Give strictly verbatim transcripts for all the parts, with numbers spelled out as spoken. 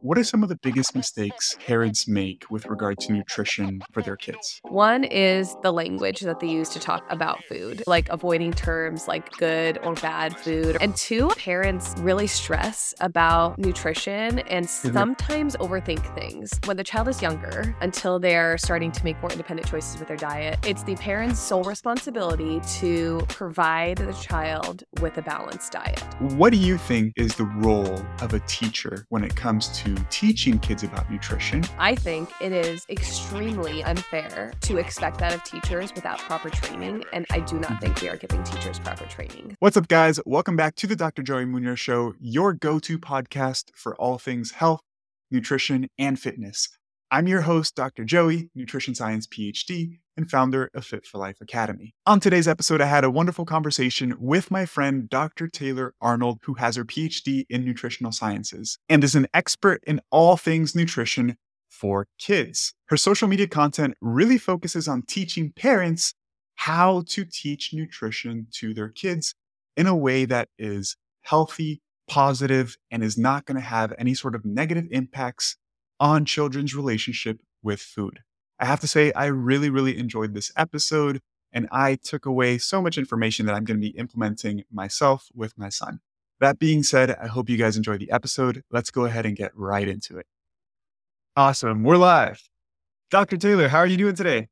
what are some of the biggest mistakes parents make with regard to nutrition for their kids? One is the language that they use to talk about food, like avoiding terms like good or bad food. And two, parents really stress about nutrition and sometimes overthink things. When the child is younger, until they're starting to make more independent choices with their diet, it's the parent's sole responsibility to provide the child with a balanced diet. What do you think is the role of a teacher when it comes to teaching kids about nutrition? I think it is extremely unfair to expect that of teachers without proper training, and I do not think we are giving teachers proper training. What's up, guys? Welcome back to the Doctor Joey Munoz Show, your go-to podcast for all things health, nutrition, and fitness. I'm your host, Doctor Joey, nutrition science P H D, and founder of Fit for Life Academy. On today's episode, I had a wonderful conversation with my friend, Doctor Taylor Arnold, who has her P H D in nutritional sciences and is an expert in all things nutrition for kids. Her social media content really focuses on teaching parents how to teach nutrition to their kids in a way that is healthy, positive, and is not going to have any sort of negative impacts on children's relationship with food. I have to say, I really, really enjoyed this episode, and I took away so much information that I'm going to be implementing myself with my son. That being said, I hope you guys enjoy the episode. Let's go ahead and get right into it. Awesome. We're live. Doctor Taylor, how are you doing today?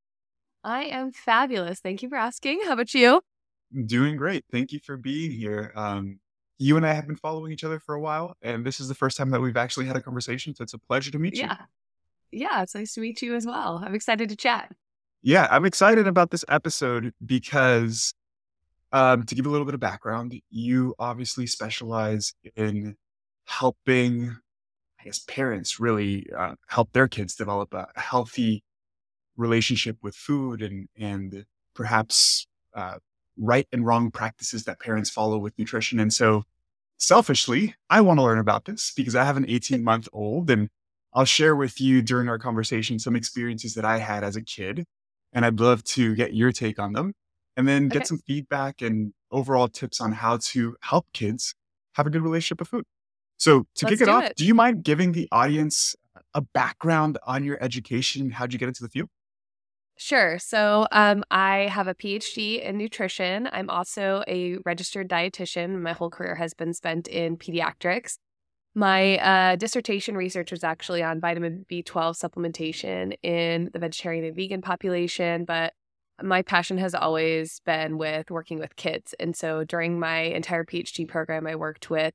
I am fabulous. Thank you for asking. How about you? Doing great. Thank you for being here. Um, you and I have been following each other for a while, and this is the first time that we've actually had a conversation, so it's a pleasure to meet you. Yeah. Yeah, it's nice to meet you as well. I'm excited to chat. Yeah, I'm excited about this episode because um, to give a little bit of background, you obviously specialize in helping, I guess, parents really uh, help their kids develop a healthy relationship with food and, and perhaps uh, right and wrong practices that parents follow with nutrition. And so selfishly, I want to learn about this because I have an eighteen month old, and I'll share with you during our conversation some experiences that I had as a kid, and I'd love to get your take on them and then get Okay. some feedback and overall tips on how to help kids have a good relationship with food. So to Let's kick it do off, it. do you mind giving the audience a background on your education? How'd you get into the field? Sure. So um, I have a P H D in nutrition. I'm also a registered dietitian. My whole career has been spent in pediatrics. My uh, dissertation research was actually on vitamin B twelve supplementation in the vegetarian and vegan population, but my passion has always been with working with kids. And so during my entire P H D program, I worked with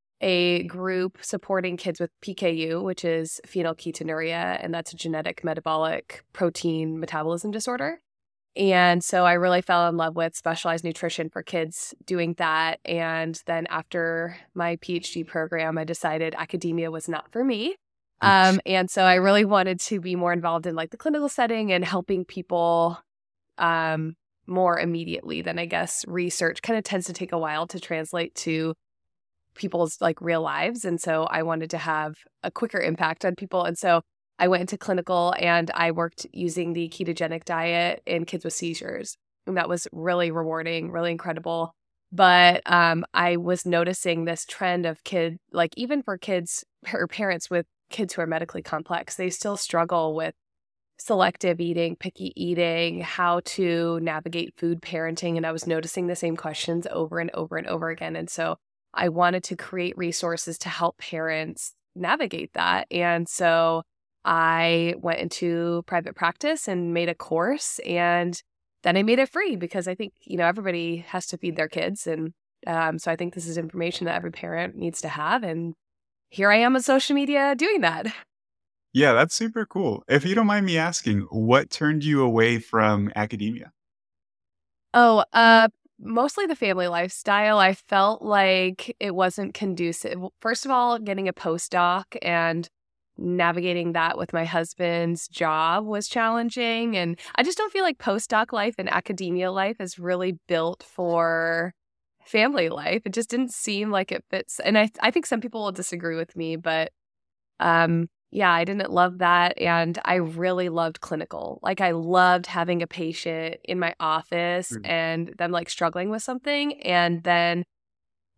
a group supporting kids with P K U, which is phenylketonuria, and that's a genetic metabolic protein metabolism disorder. And so I really fell in love with specialized nutrition for kids doing that. And then after my P H D program, I decided academia was not for me. Um, and so I really wanted to be more involved in like the clinical setting and helping people um, more immediately than I guess research kind of tends to take a while to translate to people's like real lives. And so I wanted to have a quicker impact on people. And so I went into clinical and I worked using the ketogenic diet in kids with seizures. And that was really rewarding, really incredible. But um, I was noticing this trend of kid, like even for kids or parents with kids who are medically complex, they still struggle with selective eating, picky eating, how to navigate food parenting. And I was noticing the same questions over and over and over again. And so I wanted to create resources to help parents navigate that. And so I went into private practice and made a course, and then I made it free because I think, you know, everybody has to feed their kids. And um, so I think this is information that every parent needs to have. And here I am on social media doing that. Yeah, that's super cool. If you don't mind me asking, what turned you away from academia? Oh, uh, mostly the family lifestyle. I felt like it wasn't conducive. First of all, getting a postdoc and navigating that with my husband's job was challenging. And I just don't feel like postdoc life and academia life is really built for family life. It just didn't seem like it fits. And I, I think some people will disagree with me, but um, yeah, I didn't love that. And I really loved clinical. Like I loved having a patient in my office Mm. and them like struggling with something and then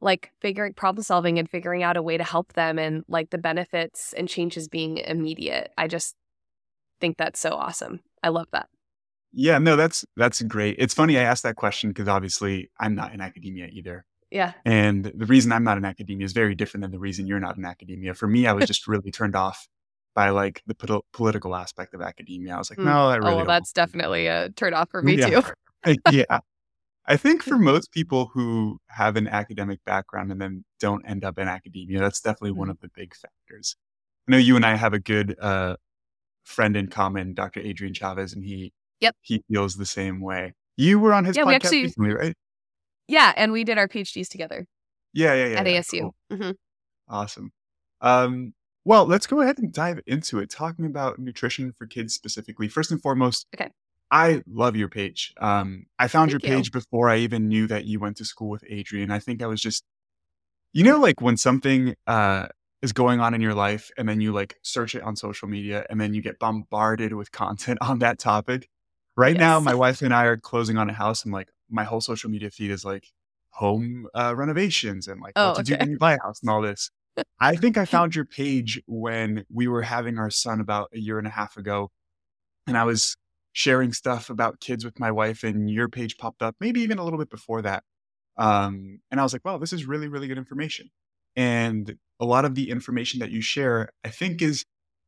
like figuring problem solving and figuring out a way to help them, and like the benefits and changes being immediate. I just think that's so awesome. I love that. Yeah, no, that's that's great. It's funny I asked that question because obviously I'm not in academia either. Yeah. And the reason I'm not in academia is very different than the reason you're not in academia. For me, I was just really turned off by like the pol- political aspect of academia. I was like, Mm. no, I Oh, really well, don't. that's definitely a turn off for me Yeah. too. Yeah. I think for most people who have an academic background and then don't end up in academia, that's definitely one Mhm. of the big factors. I know you and I have a good uh, friend in common, Doctor Adrian Chavez, and he Yep. he feels the same way. You were on his Yeah, we podcast actually- recently, right? Yeah, and we did our PhDs together Yeah, yeah, yeah. at yeah. A S U. Cool. hmm Awesome. Um, well, let's go ahead and dive into it, talking about nutrition for kids specifically. First and foremost, Okay. I love your page. Um, I found Thank your you. page before I even knew that you went to school with Adrian. I think I was just, you know, like when something uh, is going on in your life and then you like search it on social media and then you get bombarded with content on that topic. Right now, Yes. my wife and I are closing on a house, and like my whole social media feed is like home uh, renovations and like Oh, what to do okay. when you buy a house and all this. I think I found your page when we were having our son about a year and a half ago, and I was sharing stuff about kids with my wife, and your page popped up, maybe even a little bit before that. Um, and I was like, wow, this is really, really good information. And a lot of the information that you share, I think, is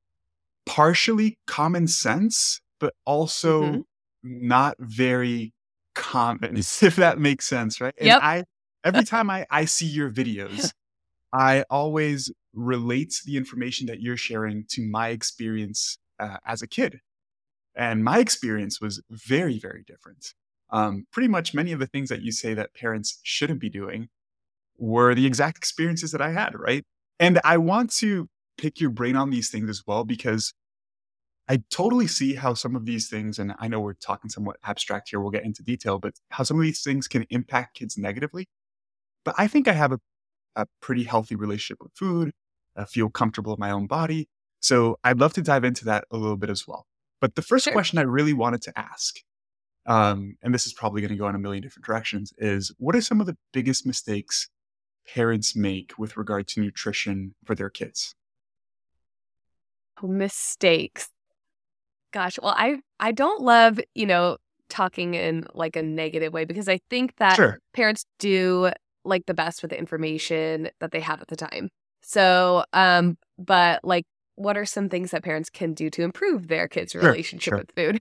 partially common sense, but also Mhm. not very common, if that makes sense, right? And Yep. I, every time I, I see your videos, I always relate the information that you're sharing to my experience uh, as a kid. And my experience was very, very different. Um, pretty much many of the things that you say that parents shouldn't be doing were the exact experiences that I had, right? And I want to pick your brain on these things as well, because I totally see how some of these things, and I know we're talking somewhat abstract here, we'll get into detail, but how some of these things can impact kids negatively. But I think I have a, a pretty healthy relationship with food. I feel comfortable in my own body. So I'd love to dive into that a little bit as well. But the first Sure. question I really wanted to ask, um, and this is probably going to go in a million different directions, is what are some of the biggest mistakes parents make with regard to nutrition for their kids? Mistakes. Gosh, well, I I don't love, you know, talking in like a negative way, because I think that Sure. parents do like the best with the information that they have at the time. So, um, but like, what are some things that parents can do to improve their kids' Sure, relationship sure. with food?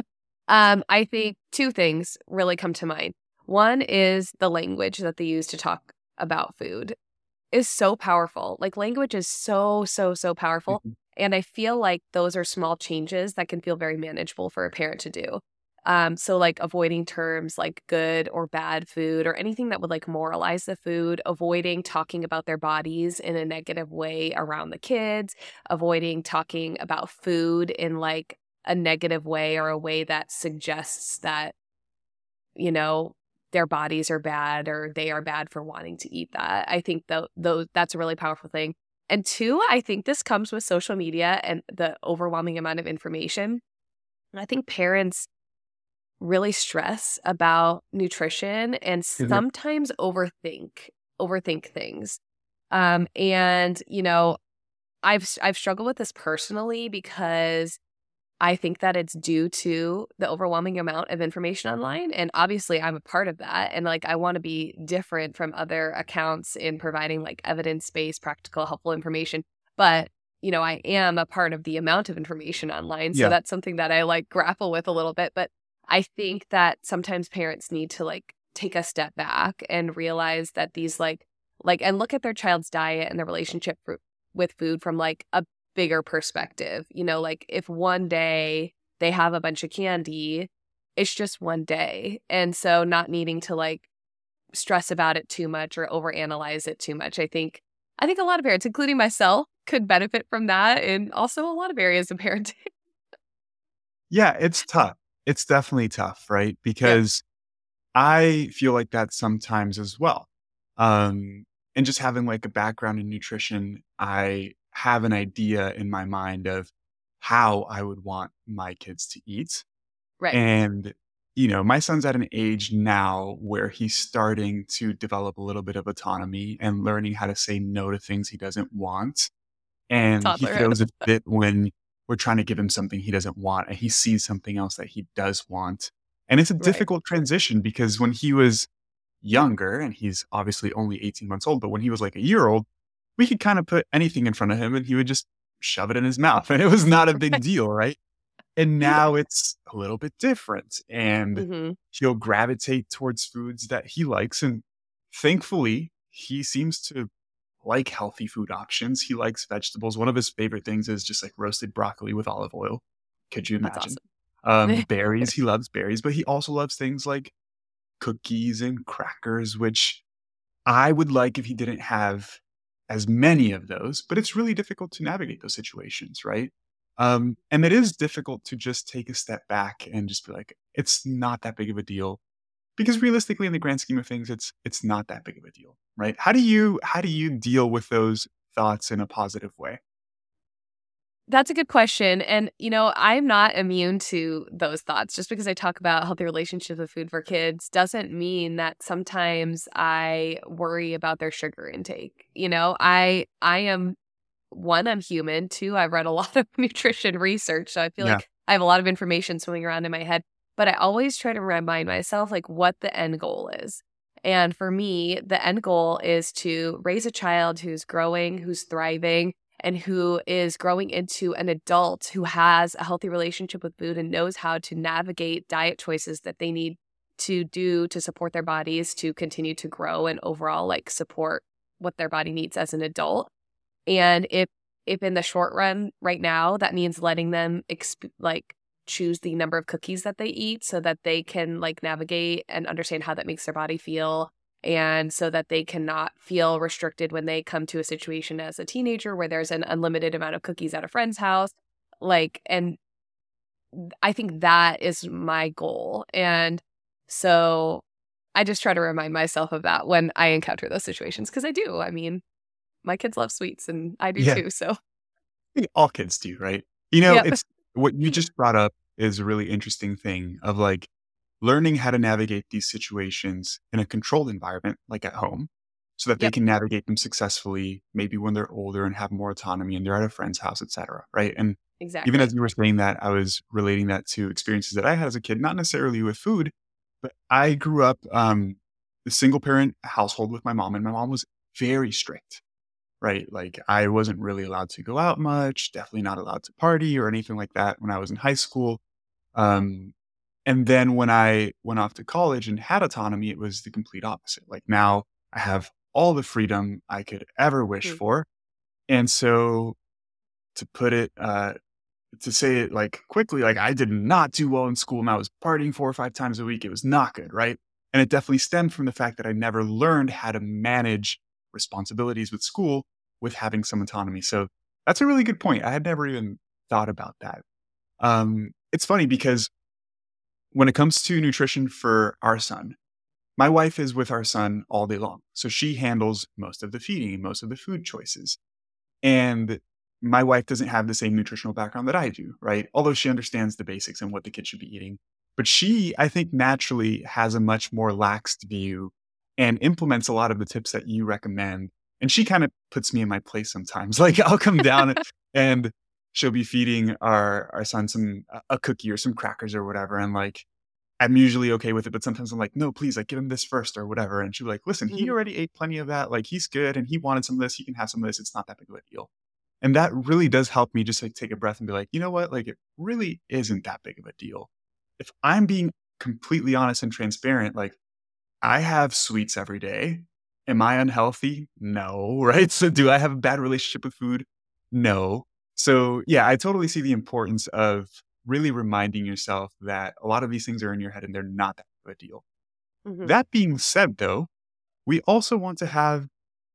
um, I think two things really come to mind. One is the language that they use to talk about food is so powerful. Like, language is so, so, so powerful. Mhm. And I feel like those are small changes that can feel very manageable for a parent to do. Um, so like avoiding terms like good or bad food or anything that would like moralize the food, avoiding talking about their bodies in a negative way around the kids, avoiding talking about food in like a negative way or a way that suggests that, you know, their bodies are bad or they are bad for wanting to eat that. I think though, though that's a really powerful thing. And two, I think this comes with social media and the overwhelming amount of information. I think parents really stress about nutrition and Mhm. sometimes overthink overthink things. Um, and you know, I've I've struggled with this personally because I think that it's due to the overwhelming amount of information online. And obviously, I'm a part of that. And like, I want to be different from other accounts in providing like evidence based, practical, helpful information. But, you know, I am a part of the amount of information online. So Yeah. that's something that I like grapple with a little bit. But I think that sometimes parents need to like take a step back and realize that these like, like, and look at their child's diet and their relationship f- with food from like a bigger perspective. You know, like if one day they have a bunch of candy, it's just one day. And so not needing to like stress about it too much or overanalyze it too much. I think I think a lot of parents, including myself, could benefit from that, and also a lot of areas of parenting. Yeah, it's tough. It's definitely tough, right? Because I feel like that sometimes as well. Um, and just having like a background in nutrition, I have an idea in my mind of how I would want my kids to eat. Right. And you know, my son's at an age now where he's starting to develop a little bit of autonomy and learning how to say no to things he doesn't want. And he Toddlerhood. throws a fit when we're trying to give him something he doesn't want and he sees something else that he does want. And it's a Right. difficult transition because when he was younger, and he's obviously only eighteen months old, but when he was like a year old, we could kind of put anything in front of him and he would just shove it in his mouth and it was not a big deal, right? And now it's a little bit different and hmm he'll gravitate towards foods that he likes. And thankfully, he seems to like healthy food options. He likes vegetables. One of his favorite things is just like roasted broccoli with olive oil. Could you That's imagine? Um, awesome. berries, he loves berries, but he also loves things like cookies and crackers, which I would like if he didn't have as many of those, but it's really difficult to navigate those situations, right? Um, and it is difficult to just take a step back and just be like, it's not that big of a deal. Because realistically, in the grand scheme of things, it's it's not that big of a deal, right? How do you how do you deal with those thoughts in a positive way? That's a good question. And, you know, I'm not immune to those thoughts. Just because I talk about healthy relationships with food for kids doesn't mean that sometimes I worry about their sugar intake. You know, I I am one, I'm human. Two, I've read a lot of nutrition research. So I feel Yeah, like I have a lot of information swimming around in my head. But I always try to remind myself like what the end goal is. And for me, the end goal is to raise a child who's growing, who's thriving, and who is growing into an adult who has a healthy relationship with food and knows how to navigate diet choices that they need to do to support their bodies to continue to grow and overall like support what their body needs as an adult. And if if in the short run right now that means letting them exp- like choose the number of cookies that they eat so that they can like navigate and understand how that makes their body feel, and so that they cannot feel restricted when they come to a situation as a teenager where there's an unlimited amount of cookies at a friend's house, like, and I think that is my goal. And so I just try to remind myself of that when I encounter those situations, because I do. I mean, my kids love sweets and I do yeah. too. So, I think all kids do, right? You know, yep. it's what you just brought up is a really interesting thing of like learning how to navigate these situations in a controlled environment, like at home, so that they Yep. can navigate them successfully, maybe when they're older and have more autonomy and they're at a friend's house, et cetera. Right. And even as Exactly. you were saying that, I was relating that to experiences that I had as a kid, not necessarily with food, but I grew up um, a single parent household with my mom, and my mom was very strict. Right? Like, I wasn't really allowed to go out much, definitely not allowed to party or anything like that when I was in high school. Um, and then when I went off to college and had autonomy, it was the complete opposite. Like, now I have all the freedom I could ever wish Mhm. for. And so to put it, uh, to say it like quickly, like I did not do well in school and I was partying four or five times a week. It was not good, right? And it definitely stemmed from the fact that I never learned how to manage responsibilities with school with having some autonomy. So that's a really good point. I had never even thought about that. Um, it's funny because when it comes to nutrition for our son, my wife is with our son all day long. So she handles most of the feeding, most of the food choices. And my wife doesn't have the same nutritional background that I do, right? Although she understands the basics and what the kid should be eating. But she, I think, naturally has a much more laxed view and implements a lot of the tips that you recommend. And she kind of puts me in my place sometimes. Like I'll come down and she'll be feeding our our son some a cookie or some crackers or whatever. And like I'm usually okay with it, but sometimes I'm like, no, please, like give him this first or whatever. And she'll be like, listen, he Mhm. already ate plenty of that. Like he's good and he wanted some of this. He can have some of this. It's not that big of a deal. And that really does help me just like take a breath and be like, you know what? Like it really isn't that big of a deal. If I'm being completely honest and transparent, like I have sweets every day. Am I unhealthy? No, right? So do I have a bad relationship with food? No. So yeah, I totally see the importance of really reminding yourself that a lot of these things are in your head and they're not that big of a deal. Mhm. That being said, though, we also want to have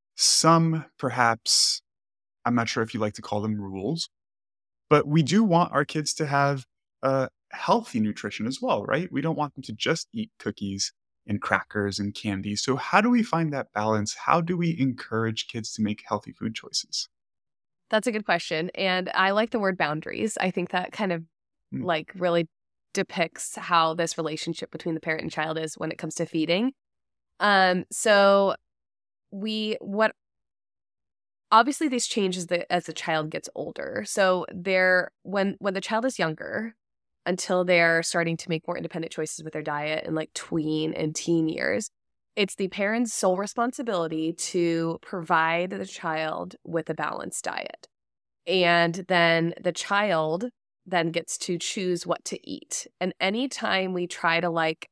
some, perhaps, I'm not sure if you like to call them rules, but we do want our kids to have uh, healthy nutrition as well, right? We don't want them to just eat cookies and crackers and candy. So, how do we find that balance? How do we encourage kids to make healthy food choices? That's a good question. And I like the word boundaries. I think that kind of Mm, like really depicts how this relationship between the parent and child is when it comes to feeding. Um, so we, what, obviously this changes the, as the child gets older. So they're, when, when the child is younger, until they're starting to make more independent choices with their diet in like tween and teen years, it's the parent's sole responsibility to provide the child with a balanced diet. And then the child then gets to choose what to eat. And anytime we try to like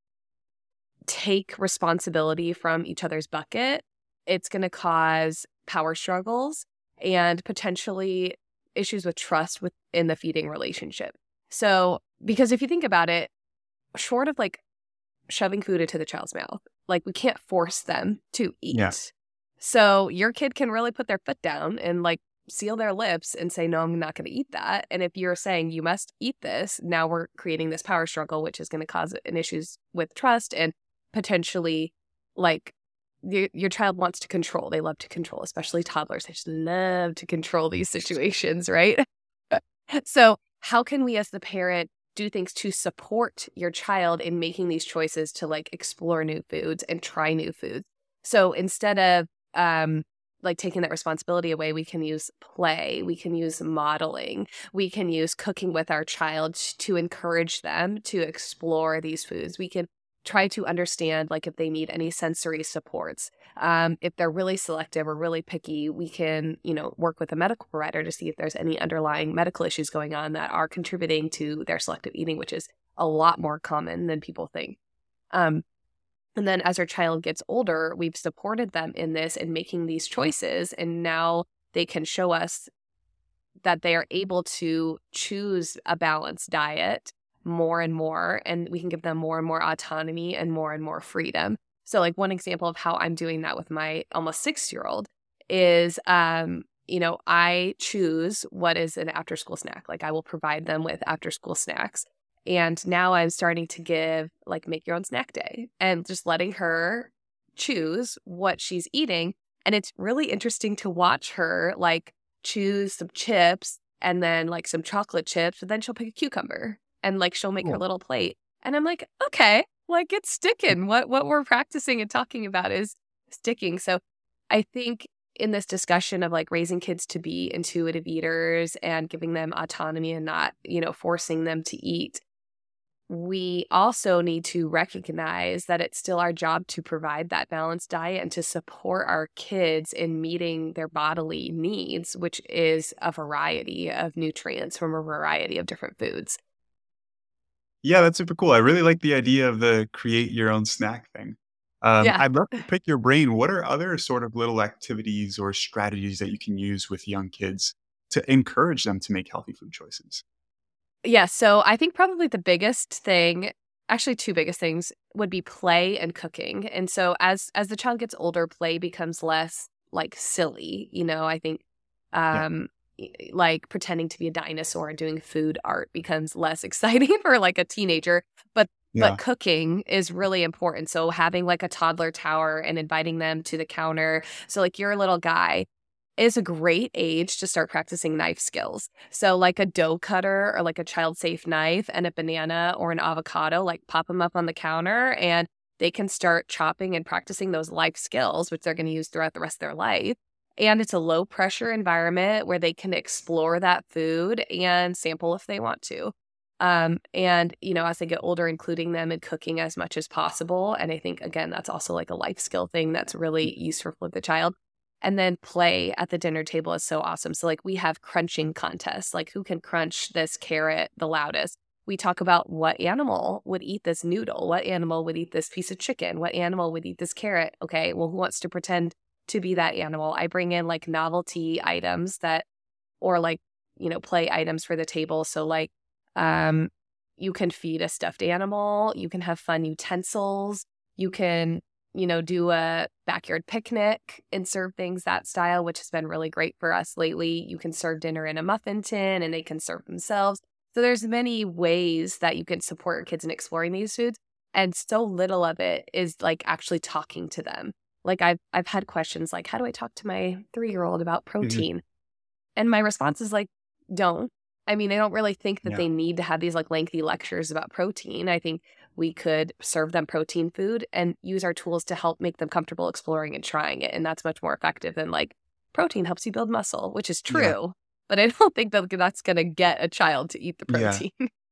take responsibility from each other's bucket, it's going to cause power struggles and potentially issues with trust within the feeding relationship. So, because if you think about it, short of like shoving food into the child's mouth, like we can't force them to eat. Yeah. So your kid can really put their foot down and like seal their lips and say, no, I'm not going to eat that. And if you're saying you must eat this, now we're creating this power struggle, which is going to cause an issues with trust and potentially like your, your child wants to control. They love to control, especially toddlers. They just love to control these situations, right? So how can we as the parent do things to support your child in making these choices to like explore new foods and try new foods? So instead of um, like taking that responsibility away, we can use play, we can use modeling, we can use cooking with our child to encourage them to explore these foods. We can try to understand like if they need any sensory supports. Um, if they're really selective or really picky, we can, you know, work with a medical provider to see if there's any underlying medical issues going on that are contributing to their selective eating, which is a lot more common than people think. Um, and then as our child gets older, we've supported them in this and making these choices. And now they can show us that they are able to choose a balanced diet more and more, and we can give them more and more autonomy and more and more freedom. So like one example of how I'm doing that with my almost six-year-old is, um, you know, I choose what is an after-school snack. Like I will provide them with after-school snacks. And now I'm starting to give like make your own snack day and just letting her choose what she's eating. And it's really interesting to watch her like choose some chips and then like some chocolate chips, but then she'll pick a cucumber. And like she'll make Cool. her little plate. And I'm like, okay, like it's sticking. What what we're practicing and talking about is sticking. So I think in this discussion of like raising kids to be intuitive eaters and giving them autonomy and not, you know, forcing them to eat, we also need to recognize that it's still our job to provide that balanced diet and to support our kids in meeting their bodily needs, which is a variety of nutrients from a variety of different foods. Yeah, that's super cool. I really like the idea of the create your own snack thing. Um, Yeah. I'd love to pick your brain. What are other sort of little activities or strategies that you can use with young kids to encourage them to make healthy food choices? Yeah, so I think probably the biggest thing, actually two biggest things, would be play and cooking. And so as as the child gets older, play becomes less like silly. You know, I think um, yeah. like pretending to be a dinosaur and doing food art becomes less exciting for like a teenager. But Yeah. but cooking is really important. So having like a toddler tower and inviting them to the counter. So like your little guy is a great age to start practicing knife skills. So like a dough cutter or like a child-safe knife and a banana or an avocado, like pop them up on the counter and they can start chopping and practicing those life skills, which they're going to use throughout the rest of their life. And it's a low pressure environment where they can explore that food and sample if they want to. Um, and, you know, as they get older, including them in cooking as much as possible. And I think, again, that's also like a life skill thing that's really useful for the child. And then play at the dinner table is so awesome. So like we have crunching contests, like who can crunch this carrot the loudest. We talk about what animal would eat this noodle, what animal would eat this piece of chicken, what animal would eat this carrot. Okay, well, who wants to pretend to be that animal? I bring in like novelty items that, or like, you know, play items for the table. So like um, you can feed a stuffed animal, you can have fun utensils, you can you know, do a backyard picnic and serve things that style, which has been really great for us lately. You can serve dinner in a muffin tin and they can serve themselves. So there's many ways that you can support your kids in exploring these foods. And so little of it is like actually talking to them. Like I've, I've had questions like, how do I talk to my three-year-old about protein? Mm-hmm. And my response is like, don't. I mean, I don't really think that Yeah. they need to have these like lengthy lectures about protein. I think we could serve them protein food and use our tools to help make them comfortable exploring and trying it. And that's much more effective than like protein helps you build muscle, which is Yeah. true. But I don't think that that's going to get a child to eat the Yeah. protein.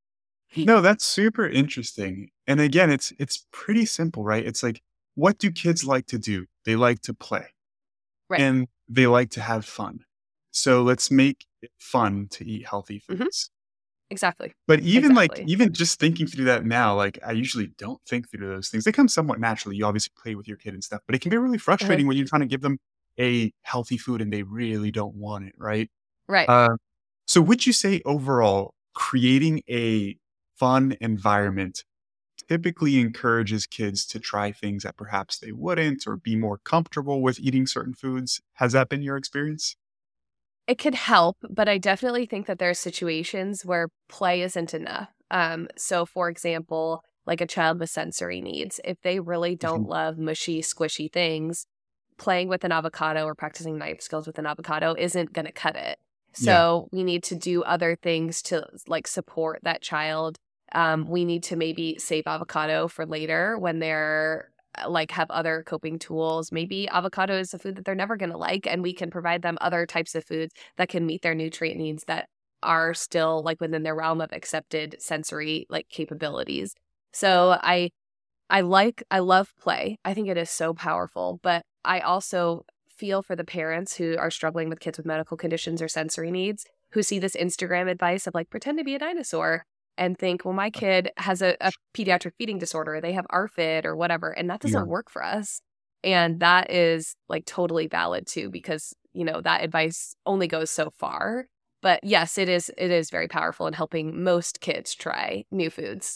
No, that's super interesting. And again, it's it's pretty simple, right? It's like, what do kids like to do? They like to play. Right. And they like to have fun. So let's make it fun to eat healthy Mhm. foods. Exactly. But even like, Exactly. even just thinking through that now, like I usually don't think through those things. They come somewhat naturally. You obviously play with your kid and stuff, but it can be really frustrating when you're trying to give them a healthy food and they really don't want it, right? Right. Uh, so would you say overall, creating a fun environment typically encourages kids to try things that perhaps they wouldn't or be more comfortable with eating certain foods? Has that been your experience? It could help, but I definitely think that there are situations where play isn't enough. Um, so, for example, like a child with sensory needs, if they really don't Mhm. love mushy, squishy things, playing with an avocado or practicing knife skills with an avocado isn't going to cut it. Yeah. So we need to do other things to like support that child. Um, we need to maybe save avocado for later when they're uh, like have other coping tools. Maybe avocado is a food that they're never going to like, and we can provide them other types of foods that can meet their nutrient needs that are still like within their realm of accepted sensory like capabilities. So I I like I love play. I think it is so powerful, but I also feel for the parents who are struggling with kids with medical conditions or sensory needs who see this Instagram advice of like pretend to be a dinosaur and think, well, my kid has a, a pediatric feeding disorder, they have A R F I D or whatever, and that doesn't Yeah. work for us. And that is like totally valid too, because you know that advice only goes so far. But yes, it is it is very powerful in helping most kids try new foods.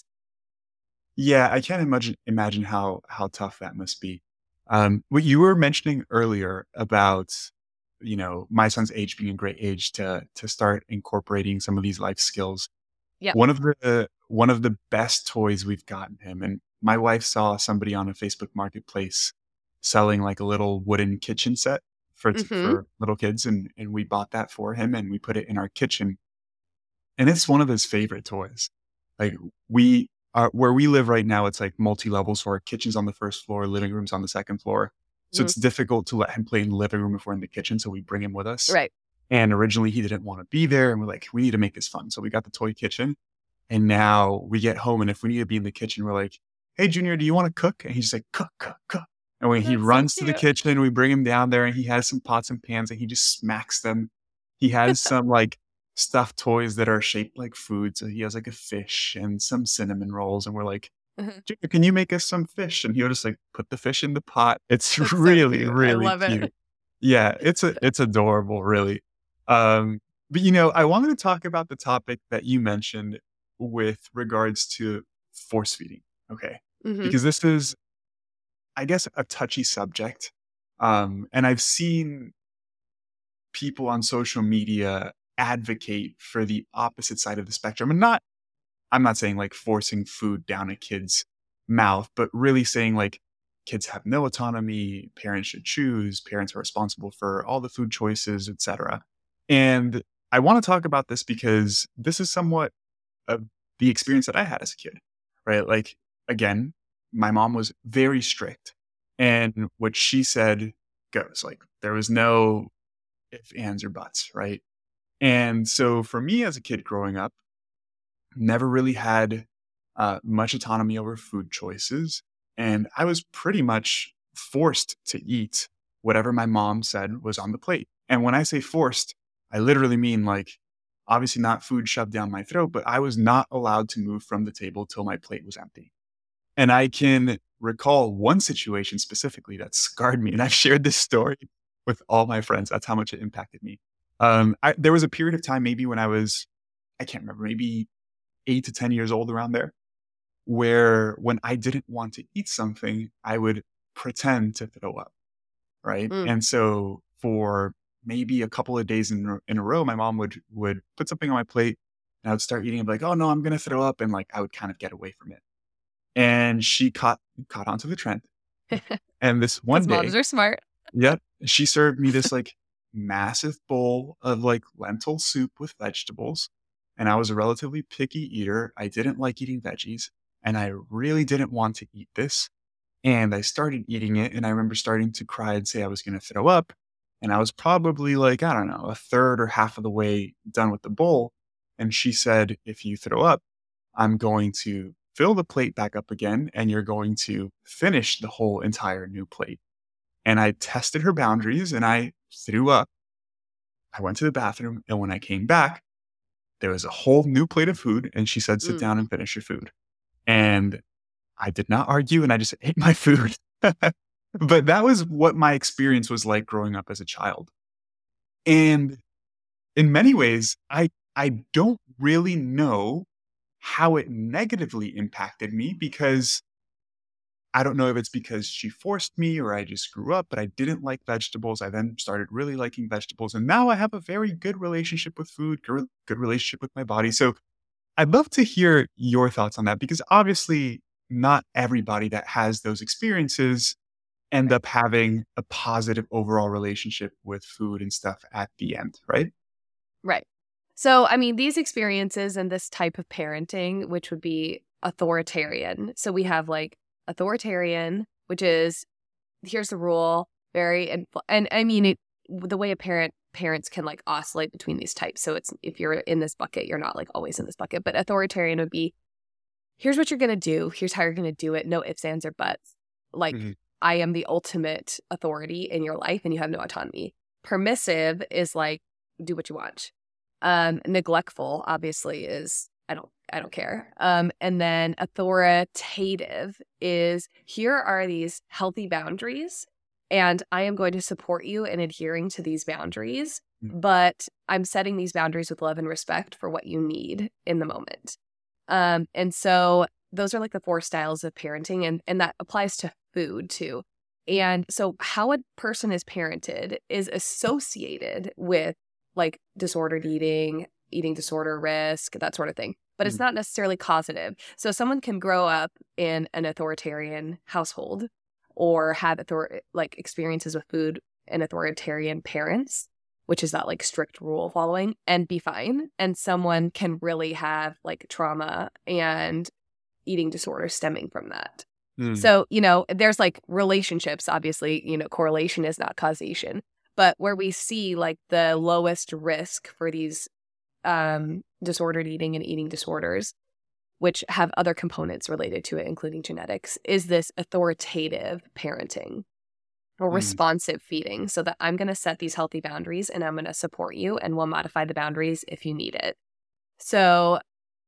Yeah, I can't imagine imagine how how tough that must be. Um, what you were mentioning earlier about, you know, my son's age being a great age to to start incorporating some of these life skills. Yep. One of the one of the best toys we've gotten him, and my wife saw somebody on a Facebook Marketplace selling like a little wooden kitchen set for t- Mm-hmm. for little kids, and and we bought that for him, and we put it in our kitchen, and it's one of his favorite toys. Like we are where we live right now, it's like multi-level. So our kitchen's on the first floor, living room's on the second floor. So Mhm. it's difficult to let him play in the living room if we're in the kitchen. So we bring him with us. Right. And originally he didn't want to be there. And we're like, we need to make this fun. So we got the toy kitchen. And now we get home. And if we need to be in the kitchen, we're like, hey, Junior, do you want to cook? And he's just like, cook, cook, cook. And when he That's so runs to the cute. kitchen, we bring him down there and he has some pots and pans and he just smacks them. He has some like stuffed toys that are shaped like food. So he has like a fish and some cinnamon rolls. And we're like, Mhm. Junior, can you make us some fish? And he'll just like put the fish in the pot. It's That's so really, cute. I really love it. cute. Yeah, it's a, it's adorable, really. Um, but you know, I wanted to talk about the topic that you mentioned with regards to force feeding. Okay, Mhm. because this is, I guess, a touchy subject. Um, and I've seen people on social media advocate for the opposite side of the spectrum, and not I'm not saying like forcing food down a kid's mouth, but really saying like kids have no autonomy, parents should choose, parents are responsible for all the food choices, et cetera. And I want to talk about this because this is somewhat of the experience that I had as a kid, right? Like, again, my mom was very strict, and what she said goes. Like, there was no ifs, ands, or buts, right? And so for me as a kid growing up, never really had uh, much autonomy over food choices. And I was pretty much forced to eat whatever my mom said was on the plate. And when I say forced, I literally mean like, obviously not food shoved down my throat, but I was not allowed to move from the table till my plate was empty. And I can recall one situation specifically that scarred me. And I've shared this story with all my friends. That's how much it impacted me. Um, I, there was a period of time, maybe when I was, I can't remember, maybe eight to ten years old around there, where when I didn't want to eat something, I would pretend to throw up. Right. Mm. And so for maybe a couple of days in, in a row, my mom would, would put something on my plate and I would start eating and be like, oh no, I'm going to throw up. And like, I would kind of get away from it. And she caught, caught onto the trend. And this one Because day, moms are smart. yep, she served me this like massive bowl of like lentil soup with vegetables. and I was a relatively picky eater. I didn't like eating veggies, and I really didn't want to eat this. And I started eating it, and I remember starting to cry and say I was going to throw up. And I was probably like, I don't know, a third or half of the way done with the bowl. And she said, if you throw up, I'm going to fill the plate back up again, and you're going to finish the whole entire new plate. And I tested her boundaries and I threw up. I went to the bathroom, and when I came back, there was a whole new plate of food. And she said, sit Mm. down and finish your food. And I did not argue, and I just ate my food. But that was what my experience was like growing up as a child. And in many ways, I I don't really know how it negatively impacted me, because I don't know if it's because she forced me or I just grew up, but I didn't like vegetables. I then started really liking vegetables, and now I have a very good relationship with food, good good relationship with my body. So I'd love to hear your thoughts on that, because obviously not everybody that has those experiences end Right. up having a positive overall relationship with food and stuff at the end, right? Right. So, I mean, these experiences and this type of parenting, which would be authoritarian. So we have like authoritarian, which is here's the rule, very and and I mean it, the way a parent parents can like oscillate between these types. So it's if you're in this bucket, you're not like always in this bucket. But authoritarian would be here's what you're gonna do, here's how you're gonna do it, no ifs, ands, or buts. Like Mhm. I am the ultimate authority in your life and you have no autonomy. Permissive is like do what you want. Um, neglectful obviously is I don't I don't care. Um, and then authoritative is here are these healthy boundaries, and I am going to support you in adhering to these boundaries, Mm. but I'm setting these boundaries with love and respect for what you need in the moment. Um, and so those are like the four styles of parenting, and, and that applies to food too. And so how a person is parented is associated with like disordered eating, eating disorder risk, that sort of thing. But it's Mm. not necessarily causative. So someone can grow up in an authoritarian household or have author- like experiences with food and authoritarian parents, which is that like strict rule following, and be fine. And someone can really have like trauma and eating disorder stemming from that. Mm. So, you know, there's like relationships, obviously, you know, correlation is not causation, but where we see like the lowest risk for these um, disordered eating and eating disorders, which have other components related to it, including genetics, is this authoritative parenting or Mm. responsive feeding, so that I'm going to set these healthy boundaries and I'm going to support you and we'll modify the boundaries if you need it. So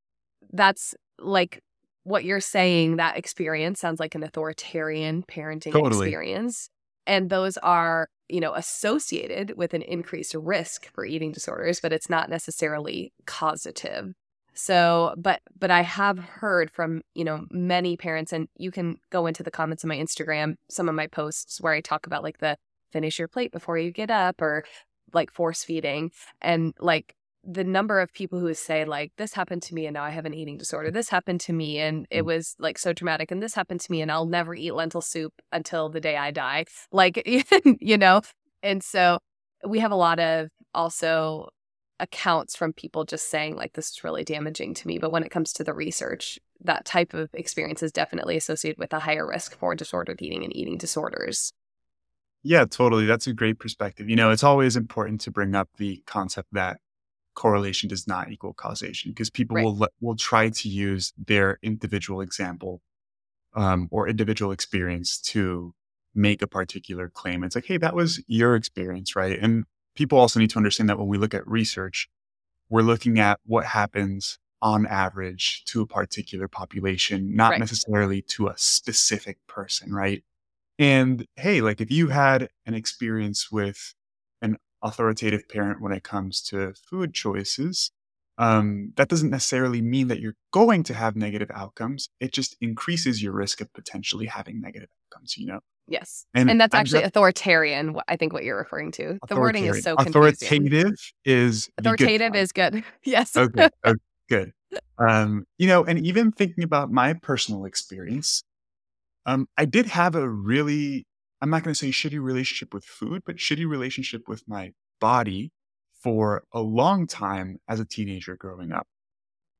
that's like what you're saying, that experience sounds like an authoritarian parenting Totally. experience. And those are, you know, associated with an increased risk for eating disorders, but it's not necessarily causative. So, but but I have heard from, you know, many parents, and you can go into the comments on my Instagram, some of my posts where I talk about like the finish your plate before you get up or like force feeding, and like the number of people who say like this happened to me and now I have an eating disorder, this happened to me and it was like so traumatic, and this happened to me and I'll never eat lentil soup until the day I die, like you know. And so we have a lot of also accounts from people just saying like this is really damaging to me, but when it comes to the research, that type of experience is definitely associated with a higher risk for disordered eating and eating disorders. Yeah, totally. That's a great perspective. You know, it's always important to bring up the concept that correlation does not equal causation, because people Right. will let, will try to use their individual example um, or individual experience to make a particular claim. It's like, hey, that was your experience, right? And people also need to understand that when we look at research, we're looking at what happens on average to a particular population, not Right. necessarily to a specific person, right? And hey, like if you had an experience with an authoritative parent when it comes to food choices, um, that doesn't necessarily mean that you're going to have negative outcomes. It just increases your risk of potentially having negative outcomes, you know? Yes. And And that's I'm actually just authoritarian, wh- I think what you're referring to. The wording is authoritarian. so confusing. Authoritative is the good Authoritative part. is good. Yes. Okay, okay, good. Um, you know, and even thinking about my personal experience, um, I did have a really, I'm not going to say shitty relationship with food, but shitty relationship with my body for a long time as a teenager growing up.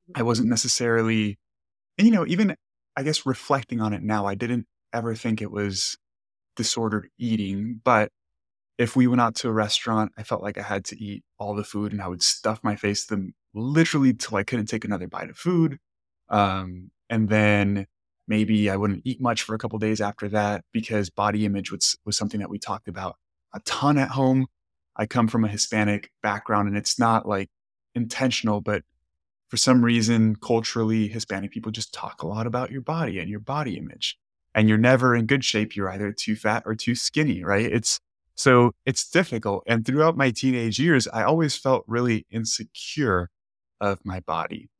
I wasn't necessarily, and, you know, even, I guess, reflecting on it now, I didn't ever think it was disordered eating. But if we went out to a restaurant, I felt like I had to eat all the food and I would stuff my face to them literally till I couldn't take another bite of food. Um, and then maybe I wouldn't eat much for a couple days after that because body image was, was something that we talked about a ton at home. I come from a Hispanic background, and it's not like intentional, but for some reason, culturally, Hispanic people just talk a lot about your body and your body image. And you're never in good shape. You're either too fat or too skinny, right? It's so it's difficult. And throughout my teenage years, I always felt really insecure of my body.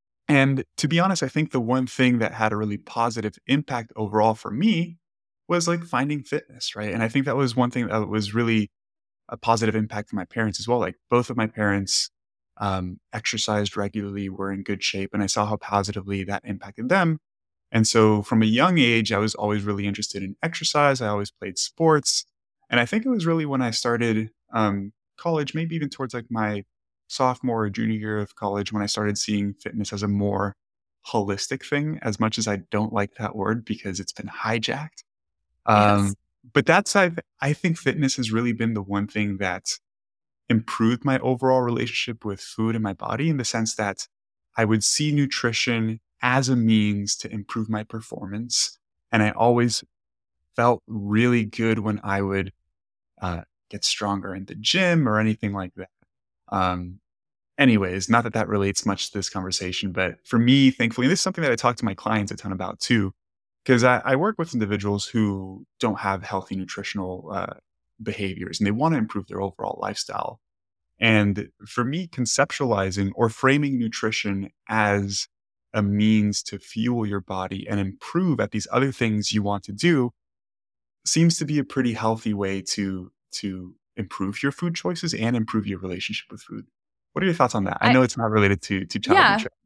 And to be honest, I think the one thing that had a really positive impact overall for me was like finding fitness, right? And I think that was one thing that was really a positive impact for my parents as well. Like both of my parents um, exercised regularly, were in good shape, and I saw how positively that impacted them. And so from a young age, I was always really interested in exercise. I always played sports. And I think it was really when I started um, college, maybe even towards like my sophomore or junior year of college, when I started seeing fitness as a more holistic thing, as much as I don't like that word because it's been hijacked. Um, Yes. but that's, I, I think fitness has really been the one thing that improved my overall relationship with food and my body, in the sense that I would see nutrition as a means to improve my performance. And I always felt really good when I would uh, get stronger in the gym or anything like that. Um, anyways, not that that relates much to this conversation, but for me, thankfully, and this is something that I talk to my clients a ton about too, because I, I work with individuals who don't have healthy nutritional uh, behaviors and they want to improve their overall lifestyle. And for me, conceptualizing or framing nutrition as a means to fuel your body and improve at these other things you want to do seems to be a pretty healthy way to to improve your food choices and improve your relationship with food. What are your thoughts on that? I I, know it's not related to to child yeah, nutrition.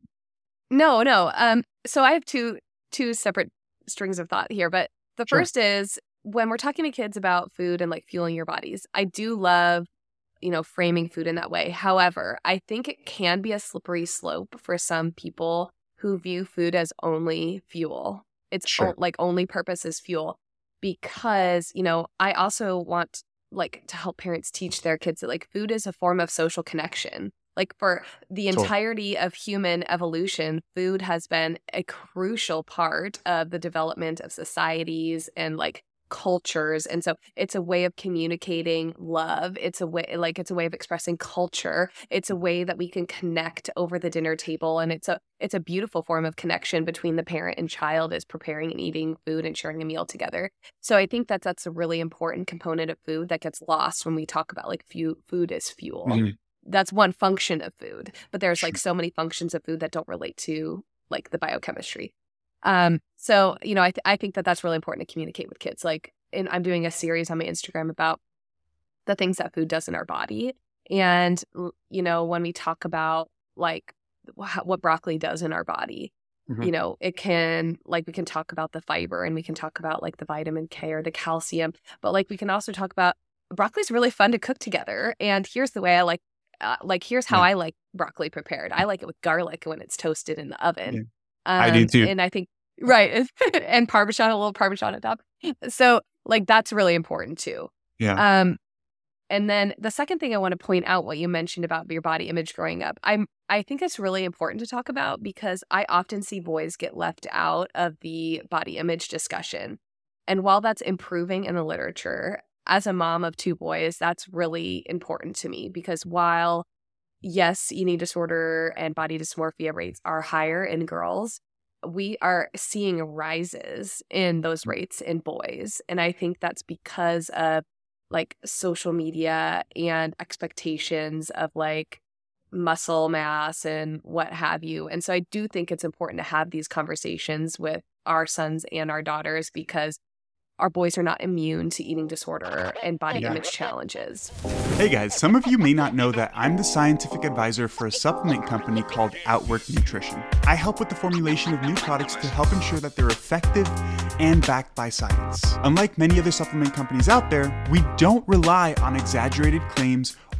no, no. Um, so I have two two separate strings of thought here, but the Sure. first is when we're talking to kids about food and like fueling your bodies, I do love, you know, framing food in that way. However, I think it can be a slippery slope for some people who view food as only fuel. It's Sure. o- like only purpose is fuel, because, you know, I also want like to help parents teach their kids that like food is a form of social connection. Like for the Totally. entirety of human evolution, food has been a crucial part of the development of societies and like cultures. And so it's a way of communicating love. It's a way, like it's a way of expressing culture. It's a way that we can connect over the dinner table. And it's a it's a beautiful form of connection between the parent and child, is preparing and eating food and sharing a meal together. So I think that that's a really important component of food that gets lost when we talk about like fu- food as fuel. Mhm. That's one function of food, but there's Sure. like so many functions of food that don't relate to like the biochemistry. Um, so, you know, I, th- I think that that's really important to communicate with kids. Like, and I'm doing a series on my Instagram about the things that food does in our body. And, l- you know, when we talk about like wh- what broccoli does in our body, Mhm. you know, it can, like, we can talk about the fiber and we can talk about like the vitamin K or the calcium, but like we can also talk about broccoli's really fun to cook together. And here's the way I like, uh, like, here's how Yeah. I like broccoli prepared. I like it with garlic when it's toasted in the oven. Yeah. I do Um, too. and I think, right. And Parmesan, a little Parmesan on top. So like, that's really important too. Yeah. Um, and then the second thing I want to point out, what you mentioned about your body image growing up, I'm I think it's really important to talk about, because I often see boys get left out of the body image discussion. And while that's improving in the literature, as a mom of two boys, that's really important to me, because while yes, eating disorder and body dysmorphia rates are higher in girls, we are seeing rises in those rates in boys. And I think that's because of like social media and expectations of like muscle mass and what have you. And so I do think it's important to have these conversations with our sons and our daughters, because our boys are not immune to eating disorder and body Yeah. image challenges. Hey guys, some of you may not know that I'm the scientific advisor for a supplement company called Outwork Nutrition. I help with the formulation of new products to help ensure that they're effective and backed by science. Unlike many other supplement companies out there, we don't rely on exaggerated claims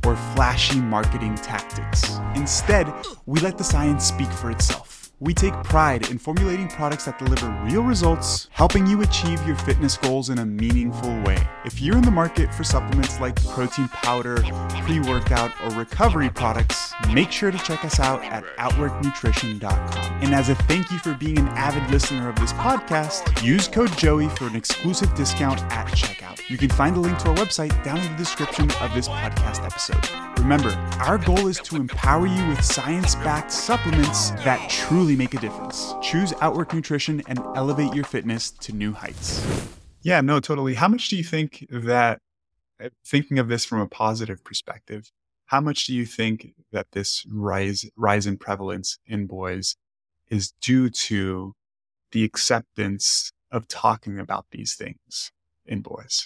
or flashy marketing tactics. Instead, we let the science speak for itself. We take pride in formulating products that deliver real results, helping you achieve your fitness goals in a meaningful way. If you're in the market for supplements like protein powder, pre-workout, or recovery products, make sure to check us out at outwork nutrition dot com. And as a thank you for being an avid listener of this podcast, use code Joey for an exclusive discount at checkout. You can find the link to our website down in the description of this podcast episode. Remember, our goal is to empower you with science-backed supplements that truly make a difference. Choose Outwork Nutrition and elevate your fitness to new heights. Yeah, no, totally. How much do you think that, thinking of this from a positive perspective, how much do you think that this rise rise in prevalence in boys is due to the acceptance of talking about these things in boys?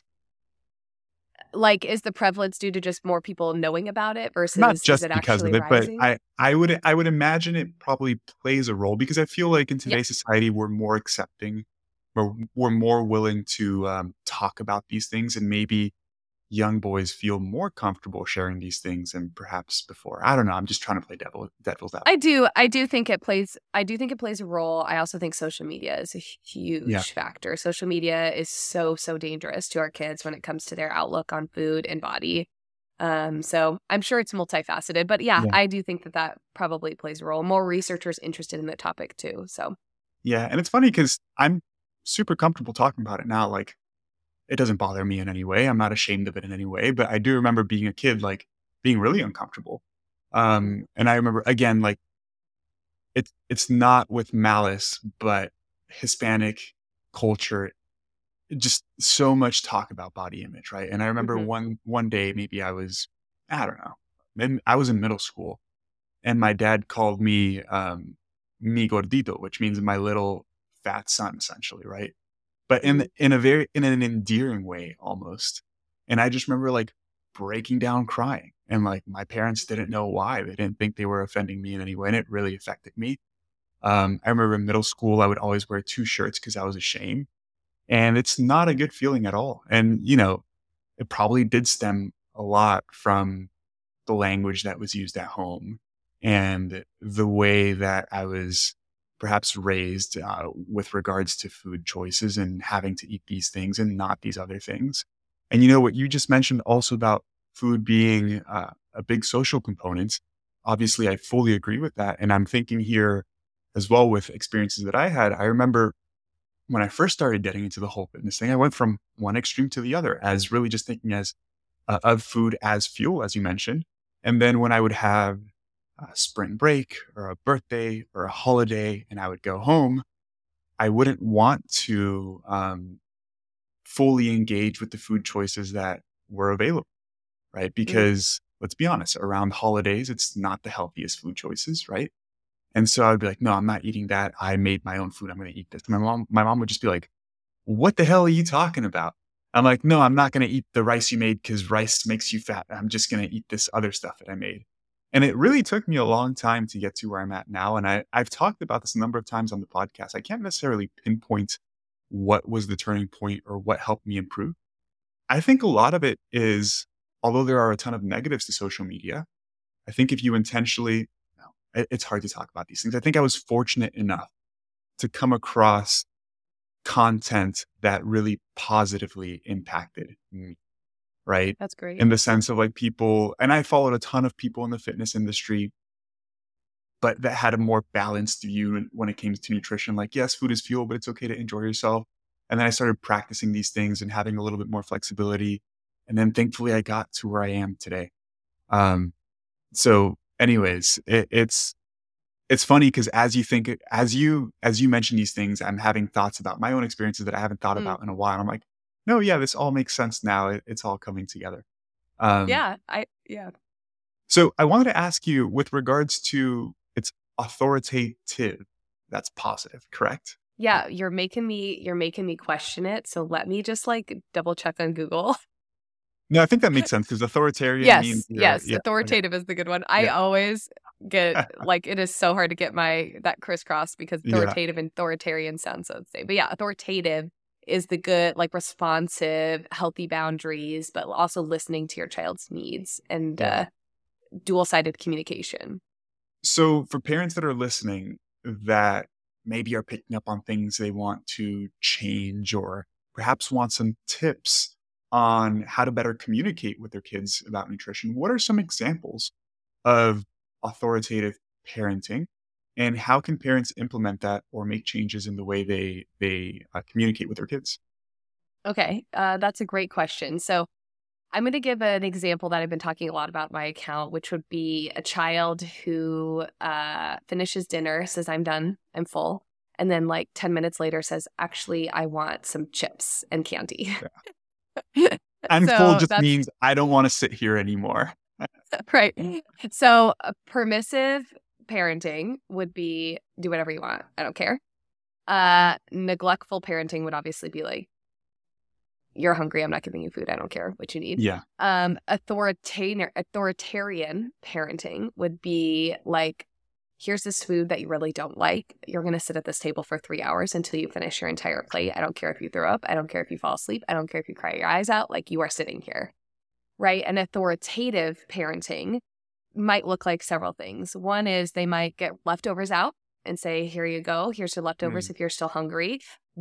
Like, is the prevalence due to just more people knowing about it versus Not just is it because of actually it, rising? but I, I would I would imagine it probably plays a role because I feel like in Yeah. today's society we're more accepting, we're we're more willing to um, talk about these things, and maybe young boys feel more comfortable sharing these things than perhaps before. I don't know. I'm just trying to play devil devil's advocate. I do. I do think it plays. I do think it plays a role. I also think social media is a huge Yeah. factor. Social media is so so dangerous to our kids when it comes to their outlook on food and body. Um, so I'm sure it's multifaceted, but yeah, Yeah. I do think that that probably plays a role. More researchers interested in the topic too. So Yeah, and it's funny because I'm super comfortable talking about it now. Like, it doesn't bother me in any way. I'm not ashamed of it in any way. But I do remember being a kid, like being really uncomfortable. Um, and I remember again, like it's it's not with malice, but Hispanic culture, just so much talk about body image, right? And I remember Mhm. one one day, maybe I was, I don't know, maybe I was in middle school, and my dad called me um, mi gordito, which means my little fat son, essentially, right? But in Mhm. in a very in an endearing way almost. And I just remember like breaking down crying, and like my parents didn't know why. They didn't think they were offending me in any way, and it really affected me. Um, I remember in middle school, I would always wear two shirts because I was ashamed, and it's not a good feeling at all. And you know, it probably did stem a lot from the language that was used at home and the way that I was perhaps raised uh, with regards to food choices and having to eat these things and not these other things. And you know what you just mentioned also about food being uh, a big social component. Obviously, I fully agree with that. And I'm thinking here as well with experiences that I had. I remember when I first started getting into the whole fitness thing, I went from one extreme to the other as really just thinking as uh, of food as fuel, as you mentioned. And then when I would have a spring break or a birthday or a holiday and I would go home, I wouldn't want to um, fully engage with the food choices that were available, right? Mhm. Because let's be honest, around holidays, it's not the healthiest food choices, right? And so I'd be like, no, I'm not eating that. I made my own food. I'm going to eat this. My mom, my mom would just be like, what the hell are you talking about? I'm like, no, I'm not going to eat the rice you made because rice makes you fat. I'm just going to eat this other stuff that I made. And it really took me a long time to get to where I'm at now. And I, I've talked about this a number of times on the podcast. I can't necessarily pinpoint what was the turning point or what helped me improve. I think a lot of it is, although there are a ton of negatives to social media, I think if you intentionally, no, it, it's hard to talk about these things. I think I was fortunate enough to come across content that really positively impacted me, right? That's great. In the sense of like people, and I followed a ton of people in the fitness industry, but that had a more balanced view when it came to nutrition. Like, yes, food is fuel, but it's okay to enjoy yourself. And then I started practicing these things and having a little bit more flexibility. And then thankfully I got to where I am today. Um, so anyways, it, it's, it's funny because as you think, as you, as you mention these things, I'm having thoughts about my own experiences that I haven't thought Mm. about in a while. I'm like, no, yeah, this all makes sense now. It, it's all coming together. Um, Yeah. I yeah. So I wanted to ask you with regards to it's authoritative. That's positive, correct? Yeah, you're making me you're making me question it. So let me just like double check on Google. No, I think that makes sense because authoritarian Yes, means you're, yes. yeah, okay, Authoritative is the good one. I yeah, always get like it is so hard to get my that crisscross because yeah, authoritative and authoritarian sound so the same. But yeah, authoritative is the good, like responsive, healthy boundaries, but also listening to your child's needs and Yeah. uh, dual-sided communication. So for parents that are listening that maybe are picking up on things they want to change or perhaps want some tips on how to better communicate with their kids about nutrition, what are some examples of authoritative parenting, and how can parents implement that or make changes in the way they they uh, communicate with their kids? Okay, uh, that's a great question. So I'm going to give an example that I've been talking a lot about in my account, which would be a child who uh, finishes dinner, says, I'm done, I'm full. And then like ten minutes later says, actually, I want some chips and candy. Yeah. And full So just that's means I don't want to sit here anymore. right. So uh, permissive parenting would be do whatever you want. I don't care. Uh, neglectful parenting would obviously be like, you're hungry, I'm not giving you food. I don't care what you need. Yeah. Um, authoritarian authoritarian parenting would be like, here's this food that you really don't like. You're going to sit at this table for three hours until you finish your entire plate. I don't care if you throw up. I don't care if you fall asleep. I don't care if you cry your eyes out. Like, you are sitting here, right? And authoritative parenting might look like several things. One is they might get leftovers out and say, here you go. Here's your leftovers Mm. if you're still hungry.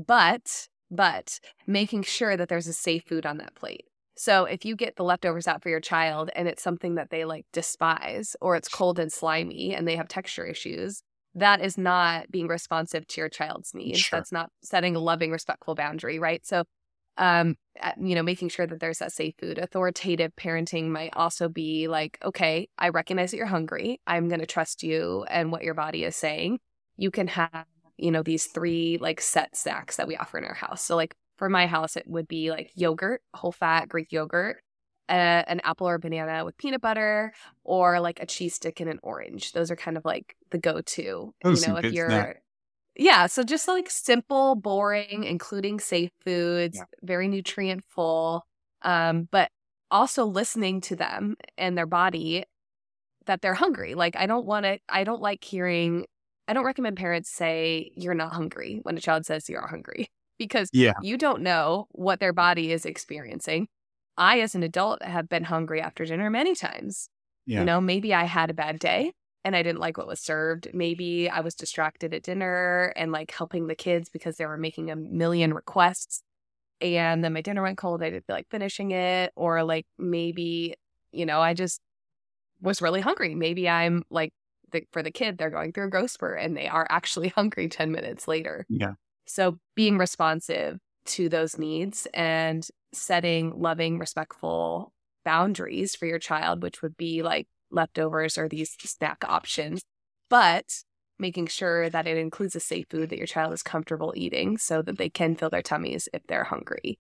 But But making sure that there's a safe food on that plate. So if you get the leftovers out for your child and it's something that they like despise, or it's cold and slimy and they have texture issues, that is not being responsive to your child's needs. Sure. That's not setting a loving, respectful boundary, right? So, um, uh, you know, making sure that there's that safe food. Authoritative parenting might also be like, okay, I recognize that you're hungry. I'm going to trust you and what your body is saying. You can have, you know, these three like set snacks that we offer in our house. So like for my house, it would be like yogurt, whole fat Greek yogurt, uh, an apple or banana with peanut butter, or like a cheese stick and an orange. Those are kind of like the go-to, Those you are know, if good you're, snacks. yeah. So just like simple, boring, including safe foods, Yeah. very nutrient full, um, but also listening to them and their body that they're hungry. Like I don't want to, I don't like hearing I don't recommend parents say you're not hungry when a child says you're hungry, because Yeah. you don't know what their body is experiencing. I, as an adult, have been hungry after dinner many times. Yeah. You know, maybe I had a bad day and I didn't like what was served. Maybe I was distracted at dinner and like helping the kids because they were making a million requests. And then my dinner went cold. I didn't feel like finishing it. Or like maybe, you know, I just was really hungry. Maybe I'm like, The, for the kid, they're going through a growth spurt and they are actually hungry ten minutes later. Yeah. So being responsive to those needs and setting loving, respectful boundaries for your child, which would be like leftovers or these snack options, but making sure that it includes a safe food that your child is comfortable eating so that they can fill their tummies if they're hungry.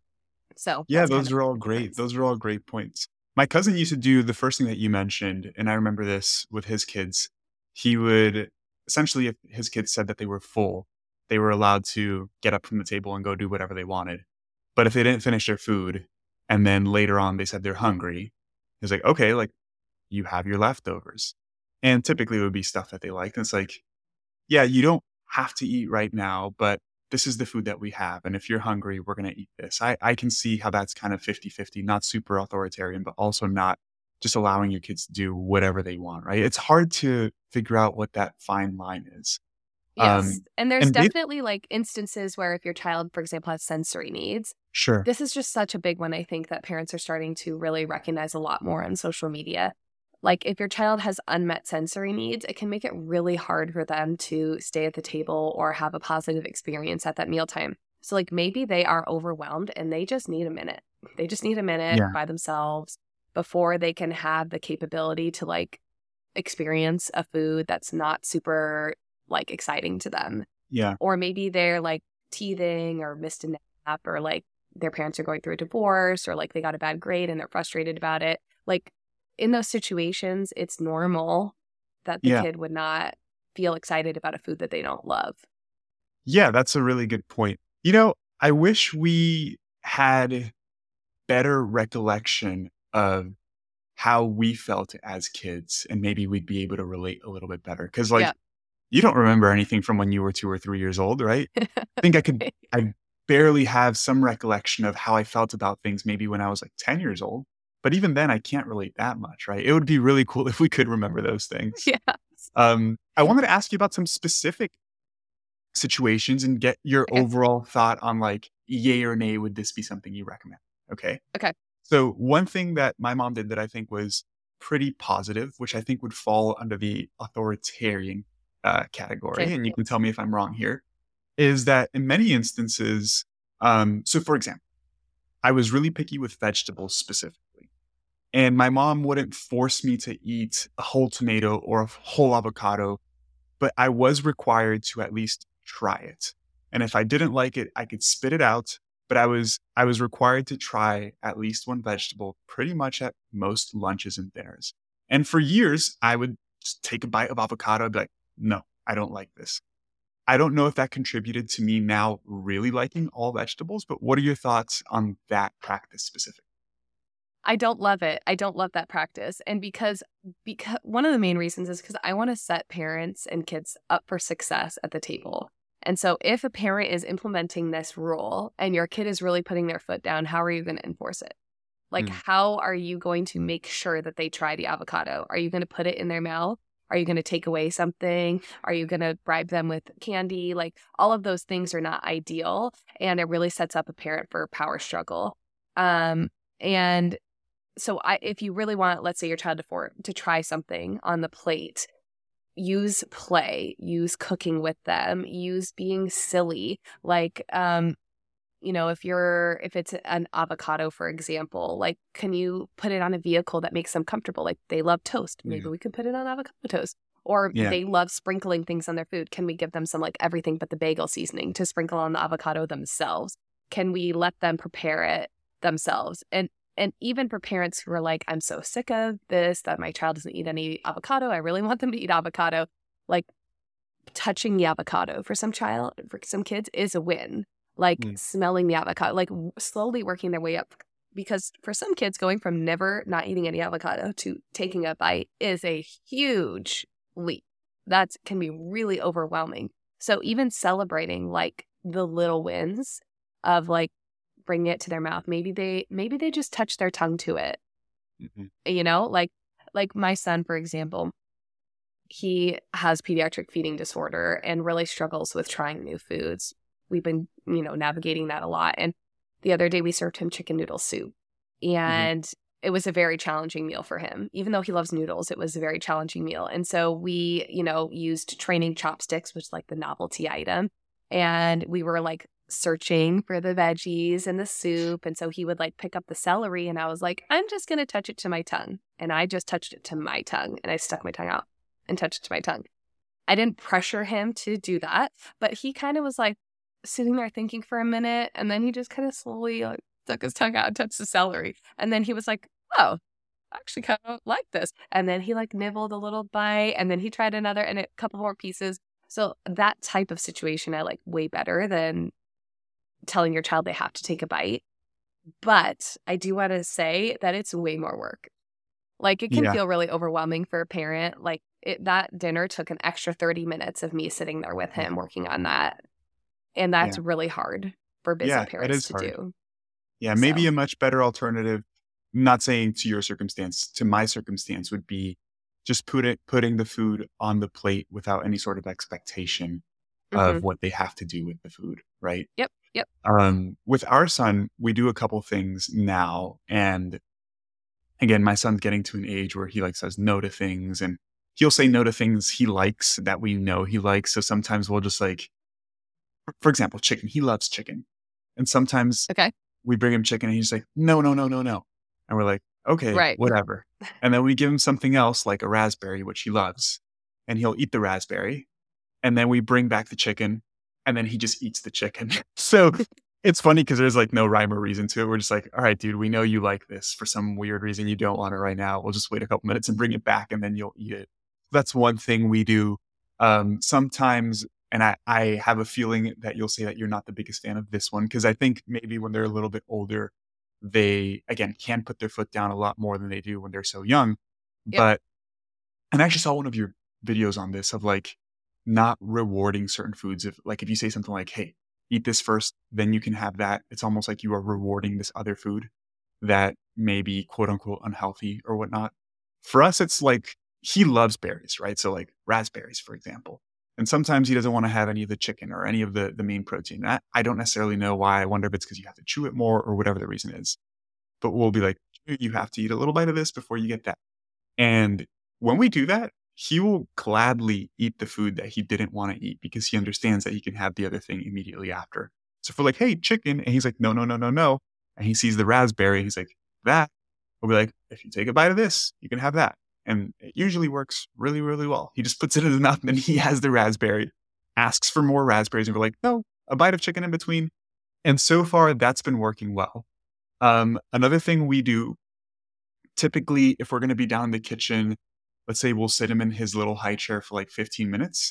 So Yeah, that's kind those of are all the great. difference. Those are all great points. My cousin used to do the first thing that you mentioned, and I remember this with his kids. He would essentially, if his kids said that they were full, they were allowed to get up from the table and go do whatever they wanted. But if they didn't finish their food, and then later on they said they're hungry, he was like, okay, like you have your leftovers. And typically it would be stuff that they liked. And it's like, yeah, you don't have to eat right now, but this is the food that we have. And if you're hungry, we're going to eat this. I, I can see how that's kind of fifty-fifty, not super authoritarian, but also not just allowing your kids to do whatever they want, right? It's hard to figure out what that fine line is. Yes. Um, And there's and they, definitely like instances where if your child, for example, has sensory needs, sure. this is just such a big one, I think, that parents are starting to really recognize a lot more on social media. Like if your child has unmet sensory needs, it can make it really hard for them to stay at the table or have a positive experience at that mealtime. So like maybe they are overwhelmed and they just need a minute. They just need a minute Yeah. by themselves before they can have the capability to like experience a food that's not super like exciting to them. Yeah. Or maybe they're like teething or missed a nap, or like their parents are going through a divorce, or like they got a bad grade and they're frustrated about it. Like in those situations, it's normal that the Yeah. kid would not feel excited about a food that they don't love. Yeah, that's a really good point. You know, I wish we had better recollection of how we felt as kids, and maybe we'd be able to relate a little bit better. Because, like, Yeah. you don't remember anything from when you were two or three years old, right? I think I could, I barely have some recollection of how I felt about things maybe when I was like ten years old. But even then, I can't relate that much, right? It would be really cool if we could remember those things. Yeah. Um, I wanted to ask you about some specific situations and get your Okay. overall thought on like, yay or nay, would this be something you recommend? Okay. Okay. So one thing that my mom did that I think was pretty positive, which I think would fall under the authoritarian uh, category, Okay. and you can tell me if I'm wrong here, is that in many instances, um, so for example, I was really picky with vegetables specifically. And my mom wouldn't force me to eat a whole tomato or a whole avocado, but I was required to at least try it. And if I didn't like it, I could spit it out. But I was I was required to try at least one vegetable pretty much at most lunches and dinners. And for years, I would just take a bite of avocado and be like, no, I don't like this. I don't know if that contributed to me now really liking all vegetables, but what are your thoughts on that practice specifically? I don't love it. I don't love that practice. And because because one of the main reasons is because I want to set parents and kids up for success at the table. And so if a parent is implementing this rule and your kid is really putting their foot down, how are you going to enforce it? Like, Mm. how are you going to make sure that they try the avocado? Are you going to put it in their mouth? Are you going to take away something? Are you going to bribe them with candy? Like, all of those things are not ideal. And it really sets up a parent for a power struggle. Um, and so I, if you really want, let's say your child to, for, to try something on the plate, use play, use cooking with them, use being silly. Like, um, you know, if you're, if it's an avocado, for example, like, can you put it on a vehicle that makes them comfortable? Like, they love toast. Maybe Yeah. we could put it on avocado toast. Or Yeah. they love sprinkling things on their food. Can we give them some like everything but the bagel seasoning to sprinkle on the avocado themselves? Can we let them prepare it themselves? And And even for parents who are like, I'm so sick of this, that my child doesn't eat any avocado. I really want them to eat avocado. Like, touching the avocado for some child, for some kids is a win. Like Mm. smelling the avocado, like w- slowly working their way up. Because for some kids, going from never not eating any avocado to taking a bite is a huge leap. That can be really overwhelming. So even celebrating like the little wins of like, bringing it to their mouth. Maybe they maybe they just touch their tongue to it. Mhm. You know, like like my son, for example, he has pediatric feeding disorder and really struggles with trying new foods. We've been, you know, navigating that a lot. And the other day we served him chicken noodle soup. And it was a very challenging meal for him. Even though he loves noodles, it was a very challenging meal. And so we, you know, used training chopsticks, which is like the novelty item. And we were like searching for the veggies and the soup. And so he would like pick up the celery and I was like, I'm just going to touch it to my tongue. And I just touched it to my tongue and I stuck my tongue out and touched it to my tongue. I didn't pressure him to do that, but he kind of was like sitting there thinking for a minute. And then he just kind of slowly like stuck his tongue out and touched the celery. And then he was like, oh, I actually kind of like this. And then he like nibbled a little bite and then he tried another and a couple more pieces. So that type of situation I like way better than telling your child they have to take a bite. But I do want to say that it's way more work. Like, it can Yeah. feel really overwhelming for a parent. Like, it, that dinner took an extra thirty minutes of me sitting there with him working on that. And that's Yeah. really hard for busy Yeah, that parents is to hard. do. Yeah, maybe So, a much better alternative, not saying to your circumstance, to my circumstance would be just put it putting the food on the plate without any sort of expectation mhm. of what they have to do with the food, right? Yep, yep. Um, with our son, we do a couple things now. And again, my son's getting to an age where he like says no to things and he'll say no to things he likes that we know he likes. So sometimes we'll just like, for example, chicken. He loves chicken. And sometimes Okay. we bring him chicken and he's like, no, no, no, no, no. And we're like, okay, Right. whatever. And then we give him something else like a raspberry, which he loves. And he'll eat the raspberry. And then we bring back the chicken and then he just eats the chicken. So it's funny because there's like no rhyme or reason to it. We're just like, all right, dude, we know you like this for some weird reason. You don't want it right now. We'll just wait a couple minutes and bring it back and then you'll eat it. That's one thing we do. Um, sometimes, and I, I have a feeling that you'll say that you're not the biggest fan of this one because I think maybe when they're a little bit older, they, again, can put their foot down a lot more than they do when they're so young. Yep. But, and I actually saw one of your videos on this of like not rewarding certain foods. If like, if you say something like, hey, eat this first, then you can have that. It's almost like you are rewarding this other food that may be quote unquote unhealthy or whatnot. For us, it's like he loves berries, right? So like raspberries, for example. And sometimes he doesn't want to have any of the chicken or any of the, the main protein. That, I don't necessarily know why. I wonder if it's because you have to chew it more or whatever the reason is. But we'll be like, you have to eat a little bite of this before you get that. And when we do that, he will gladly eat the food that he didn't want to eat because he understands that he can have the other thing immediately after. So if we're like, hey, chicken, and he's like, no, no, no, no, no. And he sees the raspberry, he's like, that. We'll be like, if you take a bite of this, you can have that. And it usually works really, really well. He just puts it in his mouth and then he has the raspberry, asks for more raspberries, and we're like, no, a bite of chicken in between. And so far, that's been working well. Um, another thing we do, typically, if we're going to be down in the kitchen, let's say we'll sit him in his little high chair for like fifteen minutes.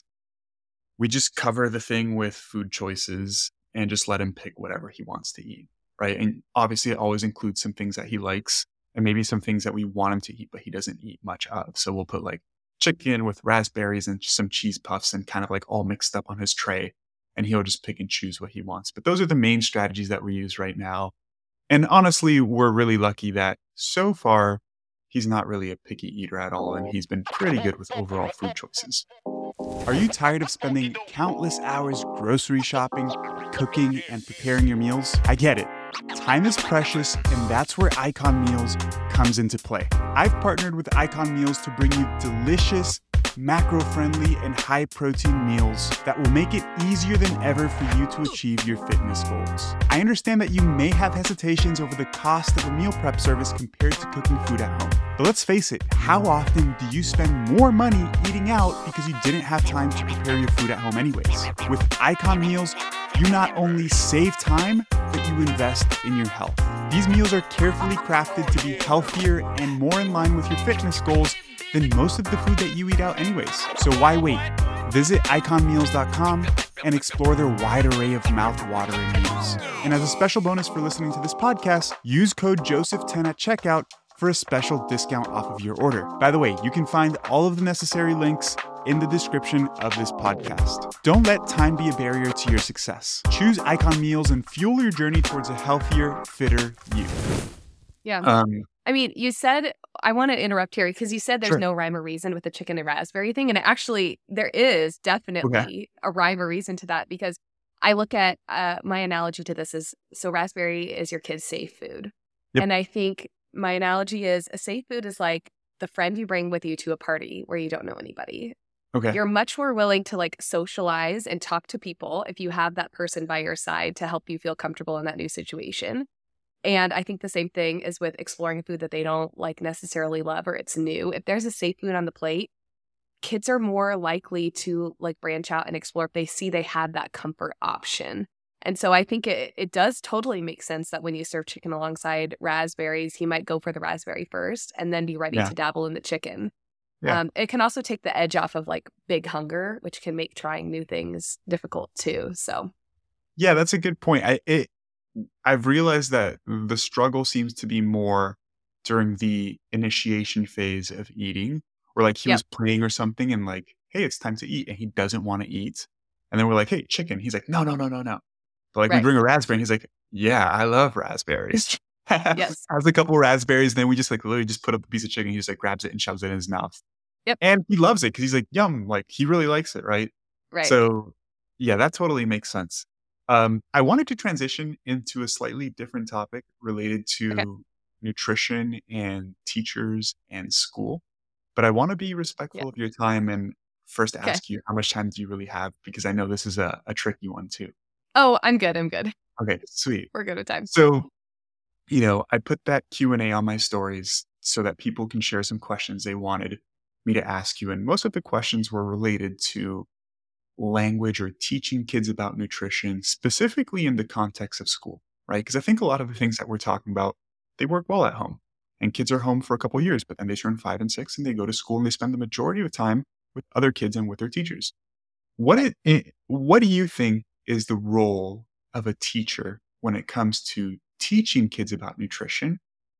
We just cover the thing with food choices and just let him pick whatever he wants to eat, right? And obviously, it always includes some things that he likes and maybe some things that we want him to eat, but he doesn't eat much of. So we'll put like chicken with raspberries and some cheese puffs and kind of like all mixed up on his tray. And he'll just pick and choose what he wants. But those are the main strategies that we use right now. And honestly, we're really lucky that so far, he's not really a picky eater at all, and he's been pretty good with overall food choices. Are you tired of spending countless hours grocery shopping, cooking, and preparing your meals? I get it. Time is precious, and that's where Icon Meals comes into play. I've partnered with Icon Meals to bring you delicious, macro-friendly, and high-protein meals that will make it easier than ever for you to achieve your fitness goals. I understand that you may have hesitations over the cost of a meal prep service compared to cooking food at home. But let's face it, how often do you spend more money eating out because you didn't have time to prepare your food at home anyways? With Icon Meals, you not only save time, but you invest in your health. These meals are carefully crafted to be healthier and more in line with your fitness goals than most of the food that you eat out anyways. So why wait? Visit icon meals dot com and explore their wide array of mouth-watering meals. And as a special bonus for listening to this podcast, use code Joseph ten at checkout for a special discount off of your order. By the way, you can find all of the necessary links in the description of this podcast. Don't let time be a barrier to your success. Choose Icon Meals and fuel your journey towards a healthier, fitter you. Yeah. Um, I mean, you said, I want to interrupt here because you said there's Sure. no rhyme or reason with the chicken and raspberry thing. And actually, there is definitely Okay. a rhyme or reason to that because I look at uh, my analogy to this is, so raspberry is your kid's safe food. Yep. And I think my analogy is a safe food is like the friend you bring with you to a party where you don't know anybody. Okay. You're much more willing to like socialize and talk to people if you have that person by your side to help you feel comfortable in that new situation. And I think the same thing is with exploring a food that they don't like necessarily love or it's new. If there's a safe food on the plate, kids are more likely to like branch out and explore if they see they have that comfort option. And so I think it it does totally make sense that when you serve chicken alongside raspberries, he might go for the raspberry first and then be ready Yeah. to dabble in the chicken. Yeah. Um, it can also take the edge off of like big hunger, which can make trying new things difficult too. So Yeah, that's a good point. I it, I've realized that the struggle seems to be more during the initiation phase of eating, where like he Yep. was playing or something and like, hey, it's time to eat, and he doesn't want to eat. And then we're like, hey, chicken. He's like, no, no, no, no, no. But like we Right. bring a raspberry and he's like, yeah, I love raspberries. Yes. Has a couple raspberries, and then we just like literally just put up a piece of chicken. He just like grabs it and shoves it in his mouth. Yep. And he loves it because he's like, yum, like he really likes it, right? Right. So yeah, that totally makes sense. Um, I wanted to transition into a slightly different topic related to Okay. nutrition and teachers and school. But I want to be respectful Yeah. of your time and first Okay. ask you, how much time do you really have? Because I know this is a, a tricky one too. Oh, I'm good. I'm good. Okay, sweet. We're good with time. So, you know, I put that Q and A on my stories so that people can share some questions they wanted me to ask you. And most of the questions were related to language or teaching kids about nutrition, specifically in the context of school, right? Because I think a lot of the things that we're talking about, they work well at home. And kids are home for a couple of years, but then they turn five and six and they go to school and they spend the majority of the time with other kids and with their teachers. What it, it what do you think is the role of a teacher when it comes to teaching kids about nutrition?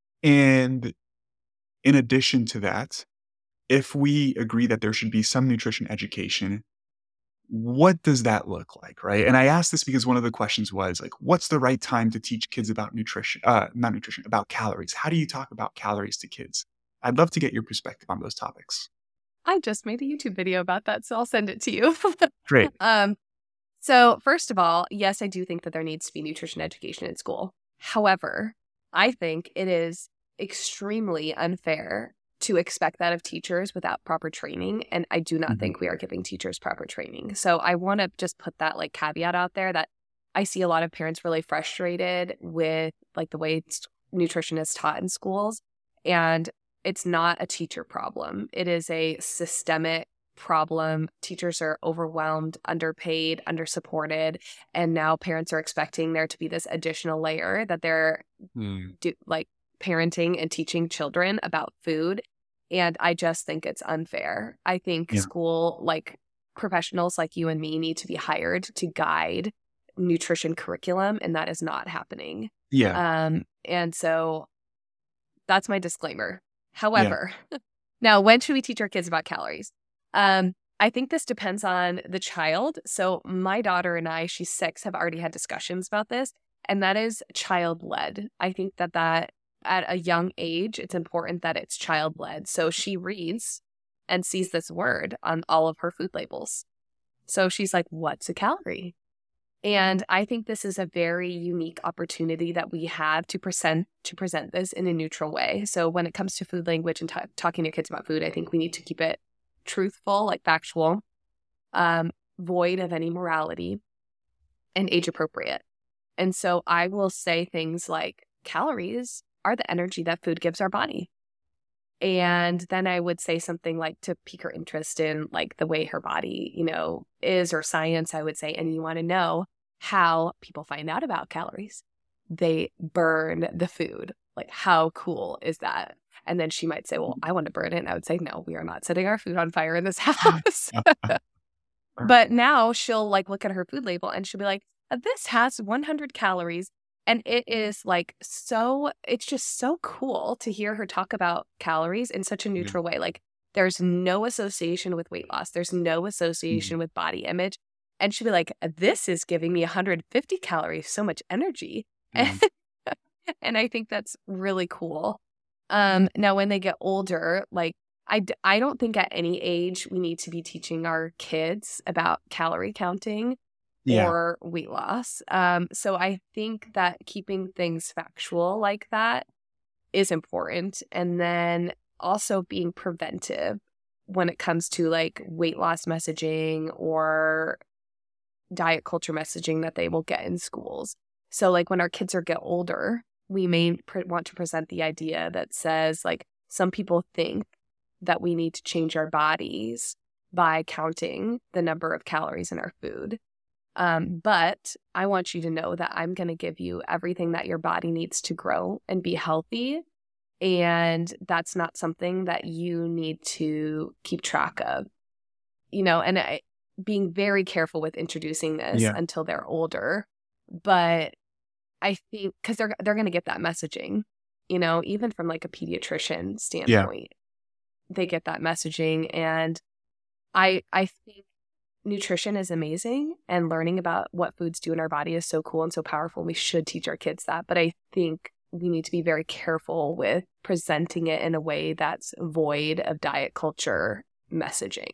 And in addition to that, if we agree that there should be some nutrition education, what does that look like, right? And I asked this because one of the questions was like, what's the right time to teach kids about nutrition, uh, not nutrition, about calories? How do you talk about calories to kids? I'd love to get your perspective on those topics. I just made a YouTube video about that, so I'll send it to you. Great. Um, so first of all, yes, I do think that there needs to be nutrition education in school. However, I think it is extremely unfair to expect that of teachers without proper training. And I do not Mhm. think we are giving teachers proper training. So I want to just put that like caveat out there that I see a lot of parents really frustrated with like the way it's, nutrition is taught in schools. And it's not a teacher problem. It is a systemic problem. Teachers are overwhelmed, underpaid, undersupported, and now parents are expecting there to be this additional layer that they're Mm. do, like parenting and teaching children about food. And I just think it's unfair. I think Yeah. school, like professionals like you and me, need to be hired to guide nutrition curriculum, and that is not happening. Yeah. Um, and so that's my disclaimer. However, yeah. Now, when should we teach our kids about calories? Um, I think this depends on the child. So my daughter and I, she's six, have already had discussions about this, and that is child-led. I think that that at a young age, it's important that it's child-led. So she reads and sees this word on all of her food labels. So she's like, what's a calorie? And I think this is a very unique opportunity that we have to present to present this in a neutral way. So when it comes to food language and t- talking to kids about food, I think we need to keep it truthful, like factual, um, void of any morality, and age appropriate. And so I will say things like calories are the energy that food gives our body. And then I would say something like to pique her interest in like the way her body, you know, is, or science, I would say, and you want to know how people find out about calories. They burn the food. Like, how cool is that? And then she might say, well, I want to burn it. And I would say, no, we are not setting our food on fire in this house. But now she'll like look at her food label and she'll be like, this has one hundred calories. And it is like so, it's just so cool to hear her talk about calories in such a neutral way. Like, there's no association with weight loss. There's no association mm-hmm. with body image. And she'll be like, this is giving me one hundred fifty calories, so much energy. Mm-hmm. And I think that's really cool. Um, now, when they get older, like, I, d- I don't think at any age we need to be teaching our kids about calorie counting. Yeah. Or weight loss. Um, so I think that keeping things factual like that is important. And then also being preventive when it comes to like weight loss messaging or diet culture messaging that they will get in schools. So like when our kids are get older, we may pre- want to present the idea that says like some people think that we need to change our bodies by counting the number of calories in our food. Um, but I want you to know that I'm going to give you everything that your body needs to grow and be healthy. And that's not something that you need to keep track of, you know, and I, being very careful with introducing this yeah. until they're older. But I think because they're, they're going to get that messaging, you know, even from like a pediatrician standpoint, yeah. they get that messaging. And I, I think nutrition is amazing, and learning about what foods do in our body is so cool and so powerful. We should teach our kids that. But I think we need to be very careful with presenting it in a way that's void of diet culture messaging.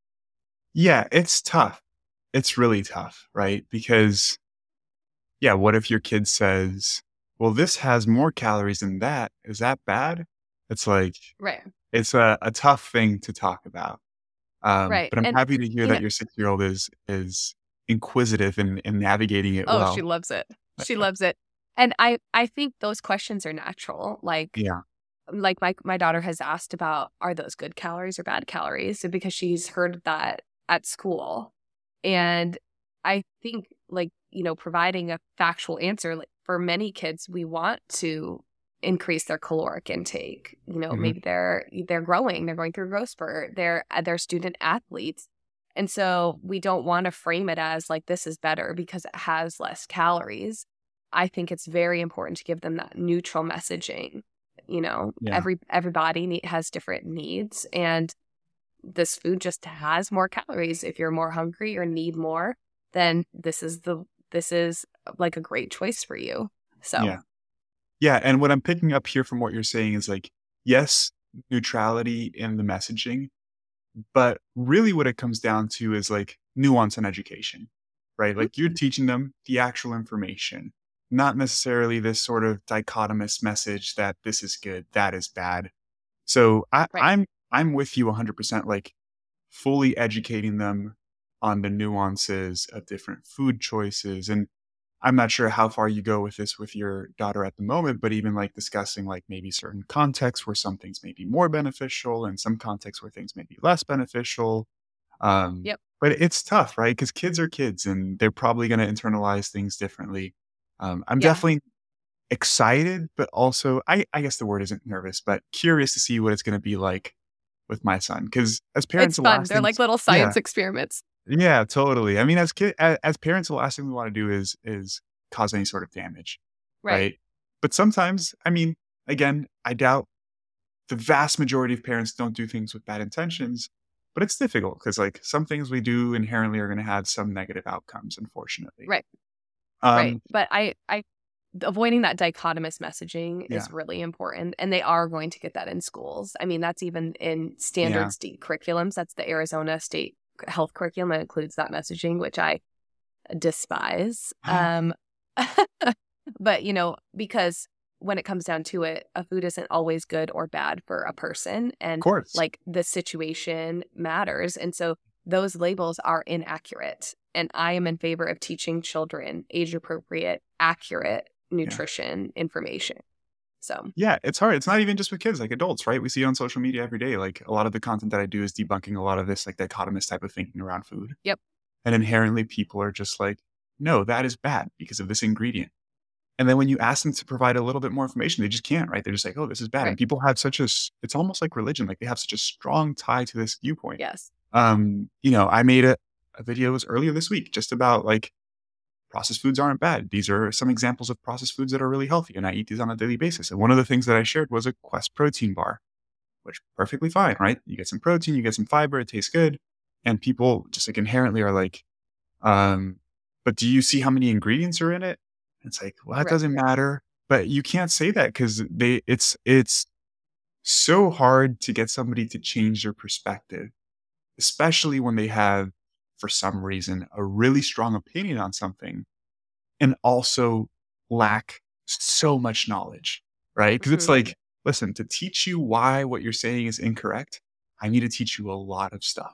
Yeah, it's tough. It's really tough, right? Because, yeah, what if your kid says, well, this has more calories than that. Is that bad? It's like, right. It's a, a tough thing to talk about. Um, right. But I'm and, happy to hear you that know, your six-year-old is is inquisitive and, and navigating it oh, well. she loves it. She loves it. And I, I think those questions are natural. Like, yeah. like my, my daughter has asked about, are those good calories or bad calories? Because she's heard that at school. And I think, like, you know, providing a factual answer, like for many kids, we want to increase their caloric intake. You know, mm-hmm. maybe they're they're growing, they're going through a growth spurt, they're they're student athletes. And so we don't want to frame it as like this is better because it has less calories. I think it's very important to give them that neutral messaging. You know, yeah. every everybody need, has different needs, and this food just has more calories. If you're more hungry or need more, then this is the this is like a great choice for you. So Yeah. Yeah. And what I'm picking up here from what you're saying is like, yes, neutrality in the messaging, but really what it comes down to is like nuance and education, right? Like you're teaching them the actual information, not necessarily this sort of dichotomous message that this is good, that is bad. So I, right. I'm I'm with you one hundred percent, like fully educating them on the nuances of different food choices. And I'm not sure how far you go with this with your daughter at the moment, but even like discussing like maybe certain contexts where some things may be more beneficial and some contexts where things may be less beneficial. Um, Yep. but it's tough, right? Because kids are kids and they're probably going to internalize things differently. Um, I'm Yeah. definitely excited, but also, I, I guess the word isn't nervous, but curious to see what it's going to be like with my son. Because as parents, It's the fun. last They're thing, like little science experiments. yeah, totally. I mean, as kid, as, as parents, the last thing we want to do is is cause any sort of damage, Right. right? But sometimes, I mean, again, I doubt the vast majority of parents don't do things with bad intentions, but it's difficult because like some things we do inherently are going to have some negative outcomes, unfortunately. Right. Um, right. But I, I, avoiding that dichotomous messaging Yeah. is really important. And they are going to get that in schools. I mean, that's even in standard Yeah. state curriculums. That's the Arizona State Health Curriculum that includes that messaging, which I despise. Um, but, you know, because when it comes down to it, a food isn't always good or bad for a person. And Of course. like the situation matters. And so those labels are inaccurate. And I am in favor of teaching children age appropriate, accurate nutrition information. So Yeah, it's hard. It's not even just with kids, like adults, right? We see it on social media every day. Like a lot of the content that I do is debunking a lot of this like dichotomous type of thinking around food. Yep. And inherently people are just like, no, that is bad because of this ingredient. And then when you ask them to provide a little bit more information, they just can't, right? They're just like, oh, this is bad. Right. And people have such a, s- it's almost like religion. Like they have such a strong tie to this viewpoint. Yes. Um, you know, I made a, a video was earlier this week just about like processed foods aren't bad. These are some examples of processed foods that are really healthy. And I eat these on a daily basis. And one of the things that I shared was a Quest protein bar, which perfectly fine, right? You get some protein, you get some fiber, it tastes good. And people just like inherently are like, um, but do you see how many ingredients are in it? It's like, well, that Right. doesn't matter. But you can't say that because they it's it's so hard to get somebody to change their perspective, especially when they have, for some reason, a really strong opinion on something and also lack so much knowledge, right? Because it's Mhm. like, listen, to teach you why what you're saying is incorrect, I need to teach you a lot of stuff.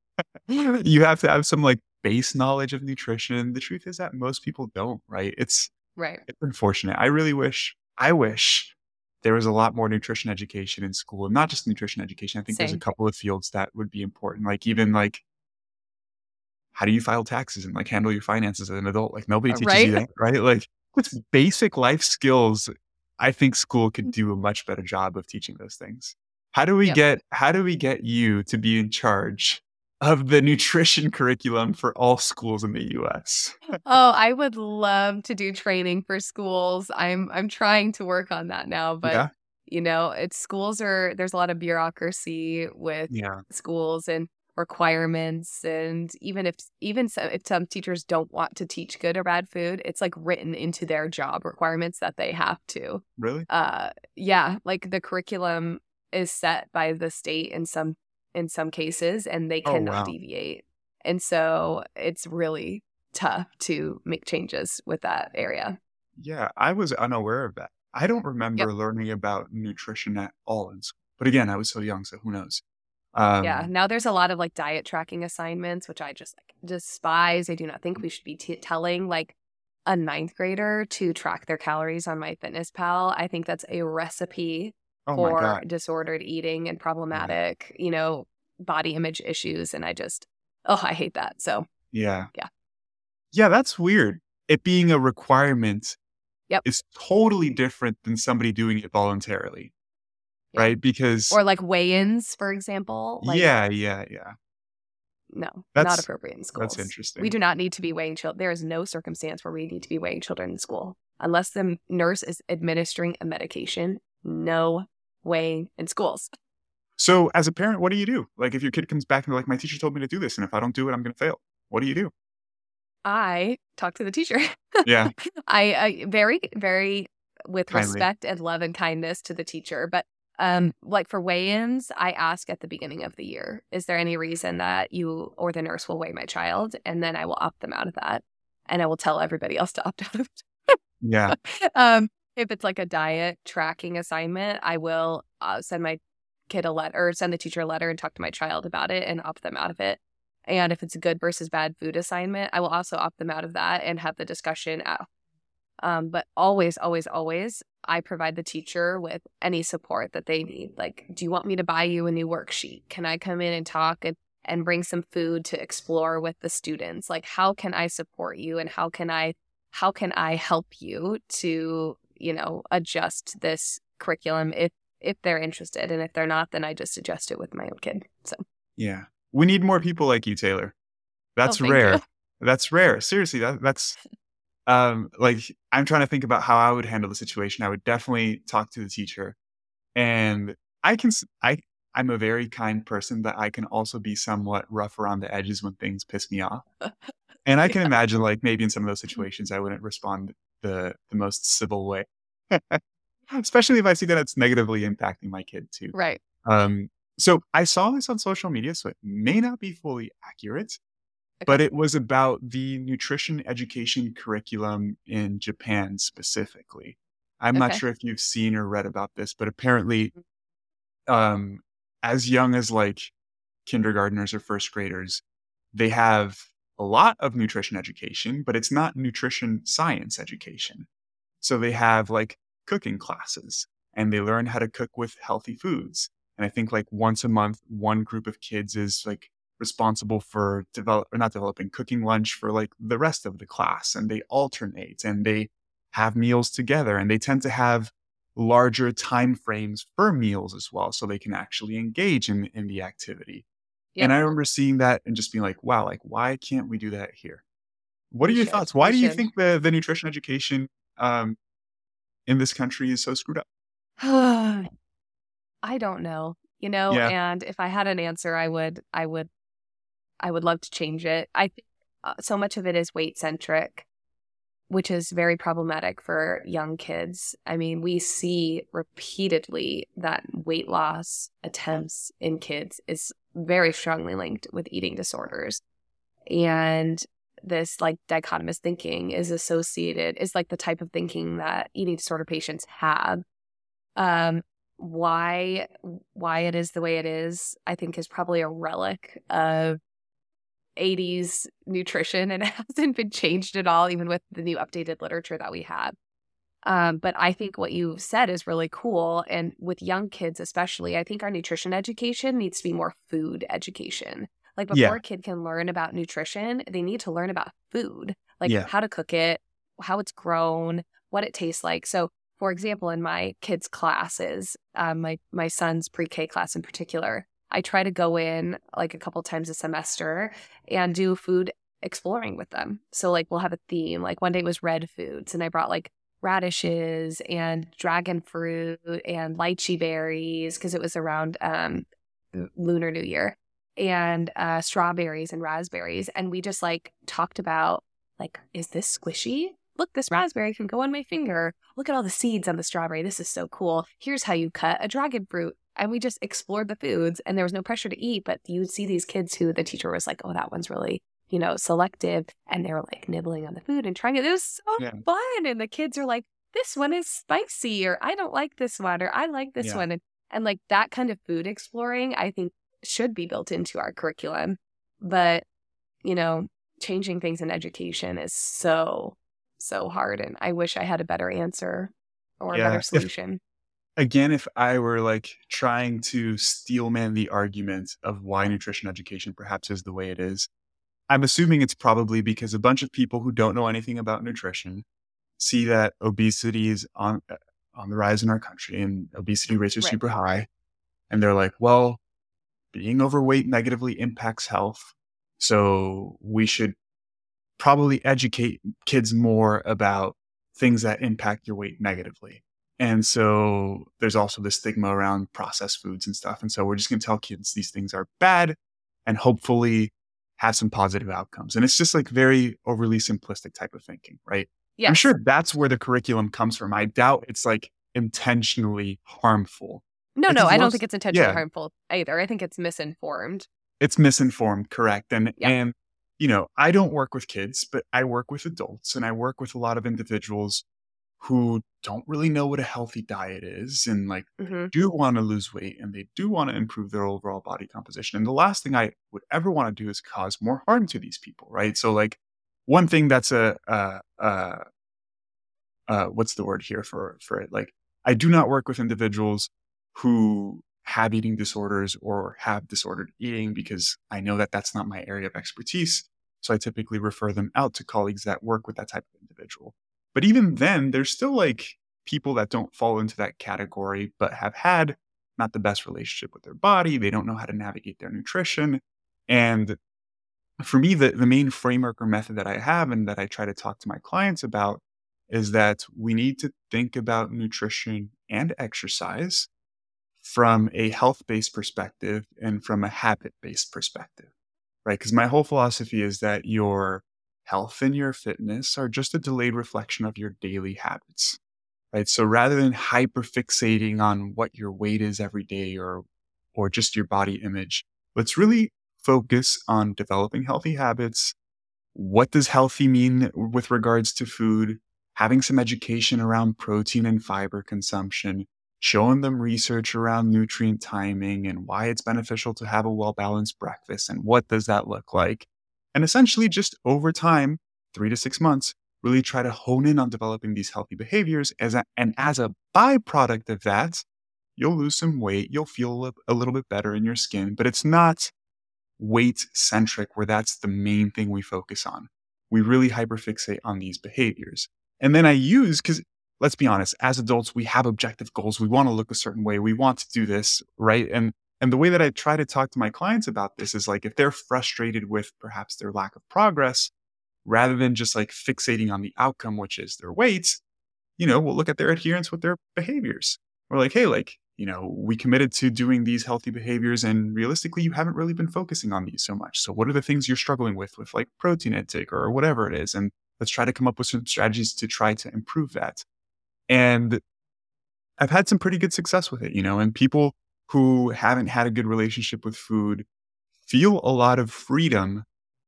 You have to have some like base knowledge of nutrition. The truth is that most people don't, right? It's Right. it's unfortunate. I really wish, I wish there was a lot more nutrition education in school, and not just nutrition education. I think there's a Same. couple of fields that would be important. Like even like, how do you file taxes and like handle your finances as an adult? Like nobody Uh, teaches you right? that, right? Like it's basic life skills. I think school could do a much better job of teaching those things. How do we Yep. get, how do we get you to be in charge of the nutrition curriculum for all schools in the U S? Oh, I would love to do training for schools. I'm I'm trying to work on that now, but Yeah. you know, it's schools are there's a lot of bureaucracy with Yeah. schools and requirements, and even if even some, if some teachers don't want to teach good or bad food, it's like written into their job requirements that they have to. Really? Uh yeah, like the curriculum is set by the state in some in some cases, and they Oh, cannot wow. deviate. And so it's really tough to make changes with that area. Yeah. I was unaware of that. I don't Yep. remember learning about nutrition at all in school. But again, I was so young, so who knows? Um, Yeah. Now there's a lot of like diet tracking assignments, which I just like despise. I do not think we should be t- telling like a ninth grader to track their calories on MyFitnessPal. I think that's a recipe oh my for God. disordered eating and problematic, you know, body image issues. And I just, oh, I hate that. So Yeah. Yeah. Yeah, that's weird. It being a requirement Yep. is totally different than somebody doing it voluntarily, Yeah. right? Because or like weigh-ins, for example. Like, yeah, yeah, yeah. no, not That's appropriate in that's schools. interesting. We do not need to be weighing children. There is no circumstance where we need to be weighing children in school. Unless the nurse is administering a medication, no weighing in schools. So as a parent, what do you do? Like if your kid comes back and they're like, my teacher told me to do this, and if I don't do it, I'm going to fail. What do you do? I talk to the teacher. Yeah. I, I very, very with Kindly. respect and love and kindness to the teacher. But um, like for weigh-ins, I ask at the beginning of the year, is there any reason that you or the nurse will weigh my child? And then I will opt them out of that. And I will tell everybody else to opt out of it. Yeah. um, if it's like a diet tracking assignment, I will uh, send my kid a letter or send the teacher a letter and talk to my child about it and opt them out of it. And if it's a good versus bad food assignment, I will also opt them out of that and have the discussion out. Um, but always, always, always, I provide the teacher with any support that they need. Like, do you want me to buy you a new worksheet? Can I come in and talk and, and bring some food to explore with the students? Like, how can I support you and how can I how can I help you to, you know, adjust this curriculum if if they're interested? And if they're not, then I just adjust it with my own kid. So Yeah. We need more people like you, Taylor. That's oh, thank rare. you. That's rare. Seriously, that, that's um like I'm trying to think about how I would handle the situation. I would definitely talk to the teacher. And I can s- I I'm a very kind person, but I can also be somewhat rough around the edges when things piss me off. And I can Yeah. imagine like maybe in some of those situations I wouldn't respond the the most civil way. Especially if I see that it's negatively impacting my kid too. Right. Um, so I saw this on social media, so it may not be fully accurate, but Okay. it was about the nutrition education curriculum in Japan specifically. I'm not Okay. sure if you've seen or read about this, but apparently, um, as young as like kindergartners or first graders, they have a lot of nutrition education, but it's not nutrition science education. So they have like cooking classes and they learn how to cook with healthy foods. And I think like once a month, one group of kids is like responsible for develop or not developing cooking lunch for like the rest of the class. And they alternate and they have meals together and they tend to have larger time frames for meals as well. So they can actually engage in, in the activity. And Yep. I remember seeing that and just being like, wow, like why can't we do that here? What are We your should. thoughts? Why We do you should. think the, the nutrition education um, in this country is so screwed up? I don't know, you know, Yeah. and if I had an answer, I would, I would, I would love to change it. I think uh, so much of it is weight centric, which is very problematic for young kids. I mean, we see repeatedly that weight loss attempts in kids is very strongly linked with eating disorders. And this like dichotomous thinking is associated, is like the type of thinking that eating disorder patients have. Um, why why it is the way it is, I think, is probably a relic of eighties nutrition, and it hasn't been changed at all, even with the new updated literature that we have. Um, but I think what you said is really cool. And with young kids, especially, I think our nutrition education needs to be more food education. Like before Yeah. a kid can learn about nutrition, they need to learn about food, like Yeah. how to cook it, how it's grown, what it tastes like. So, for example, in my kids' classes, um, my my son's pre-K class in particular, I try to go in like a couple times a semester and do food exploring with them. So like we'll have a theme. Like one day it was red foods, and I brought like radishes and dragon fruit and lychee berries because it was around um, Lunar New Year, and uh, strawberries and raspberries. And we just like talked about like, is this squishy? Look, this raspberry can go on my finger. Look at all the seeds on the strawberry. This is so cool. Here's how you cut a dragon fruit. And we just explored the foods, and there was no pressure to eat, but you would see these kids who the teacher was like, oh, that one's really, you know, selective. And they were like nibbling on the food and trying it. It was so Yeah. fun. And the kids are like, this one is spicy, or I don't like this one, or I like this Yeah. one. And, and like that kind of food exploring, I think should be built into our curriculum. But, you know, changing things in education is so, so hard. And I wish I had a better answer or a Yeah. better If solution. again, if I were like trying to steelman the argument of why nutrition education perhaps is the way it is, I'm assuming it's probably because a bunch of people who don't know anything about nutrition see that obesity is on uh, on the rise in our country and obesity rates are Right. super high. And they're like, well, being overweight negatively impacts health. So we should probably educate kids more about things that impact your weight negatively. And so there's also this stigma around processed foods and stuff. And so we're just going to tell kids these things are bad and hopefully have some positive outcomes. And it's just like very overly simplistic type of thinking, right? Yes. I'm sure that's where the curriculum comes from. I doubt it's like intentionally harmful. No, It's no, as I don't long think as- it's intentionally yeah. harmful either. I think it's misinformed. It's misinformed, correct. And, Yeah. and, you know, I don't work with kids, but I work with adults and I work with a lot of individuals who don't really know what a healthy diet is and like Mhm. do want to lose weight and they do want to improve their overall body composition. And the last thing I would ever want to do is cause more harm to these people, right? So like one thing that's a, uh, uh, uh, what's the word here for, for it? Like I do not work with individuals who have eating disorders or have disordered eating because I know that that's not my area of expertise. So I typically refer them out to colleagues that work with that type of individual. But even then, there's still like people that don't fall into that category, but have had not the best relationship with their body. They don't know how to navigate their nutrition. And for me, the, the main framework or method that I have and that I try to talk to my clients about is that we need to think about nutrition and exercise from a health-based perspective and from a habit-based perspective, right? Because my whole philosophy is that your health and your fitness are just a delayed reflection of your daily habits, right? So rather than hyperfixating on what your weight is every day or, or just your body image, let's really focus on developing healthy habits. What does healthy mean with regards to food? Having some education around protein and fiber consumption, showing them research around nutrient timing and why it's beneficial to have a well-balanced breakfast and what does that look like. And essentially just over time, three to six months, really try to hone in on developing these healthy behaviors. As a, and as a byproduct of that, you'll lose some weight, you'll feel a, a little bit better in your skin, but it's not weight centric where that's the main thing we focus on. We really hyperfixate on these behaviors. And then I use, because let's be honest, as adults, we have objective goals. We want to look a certain way. We want to do this, right? And and the way that I try to talk to my clients about this is like if they're frustrated with perhaps their lack of progress, rather than just like fixating on the outcome, which is their weight, you know, we'll look at their adherence with their behaviors. We're like, hey, like, you know, we committed to doing these healthy behaviors and realistically, you haven't really been focusing on these so much. So what are the things you're struggling with, with like protein intake or whatever it is? And let's try to come up with some strategies to try to improve that. And I've had some pretty good success with it, you know, and people who haven't had a good relationship with food feel a lot of freedom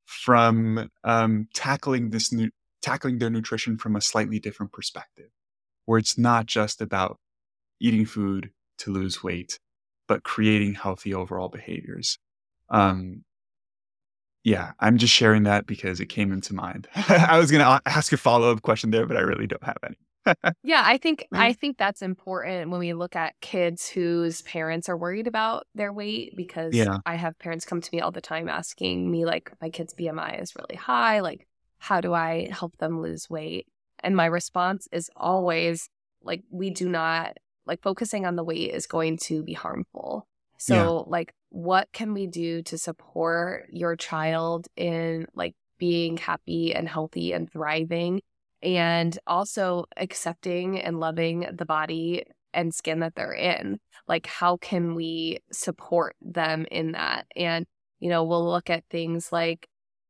from um, tackling this nu- tackling their nutrition from a slightly different perspective, where it's not just about eating food to lose weight, but creating healthy overall behaviors. Um, yeah, I'm just sharing that because it came into mind. I was going to ask a follow-up question there, but I really don't have any. Yeah, I think I think that's important when we look at kids whose parents are worried about their weight, because Yeah. I have parents come to me all the time asking me, like, my kid's B M I is really high, like, how do I help them lose weight? And my response is always, like, we do not, like, focusing on the weight is going to be harmful. So, like, what can we do to support your child in, like, being happy and healthy and thriving? And also accepting and loving the body and skin that they're in. Like, how can we support them in that? And, you know, we'll look at things like,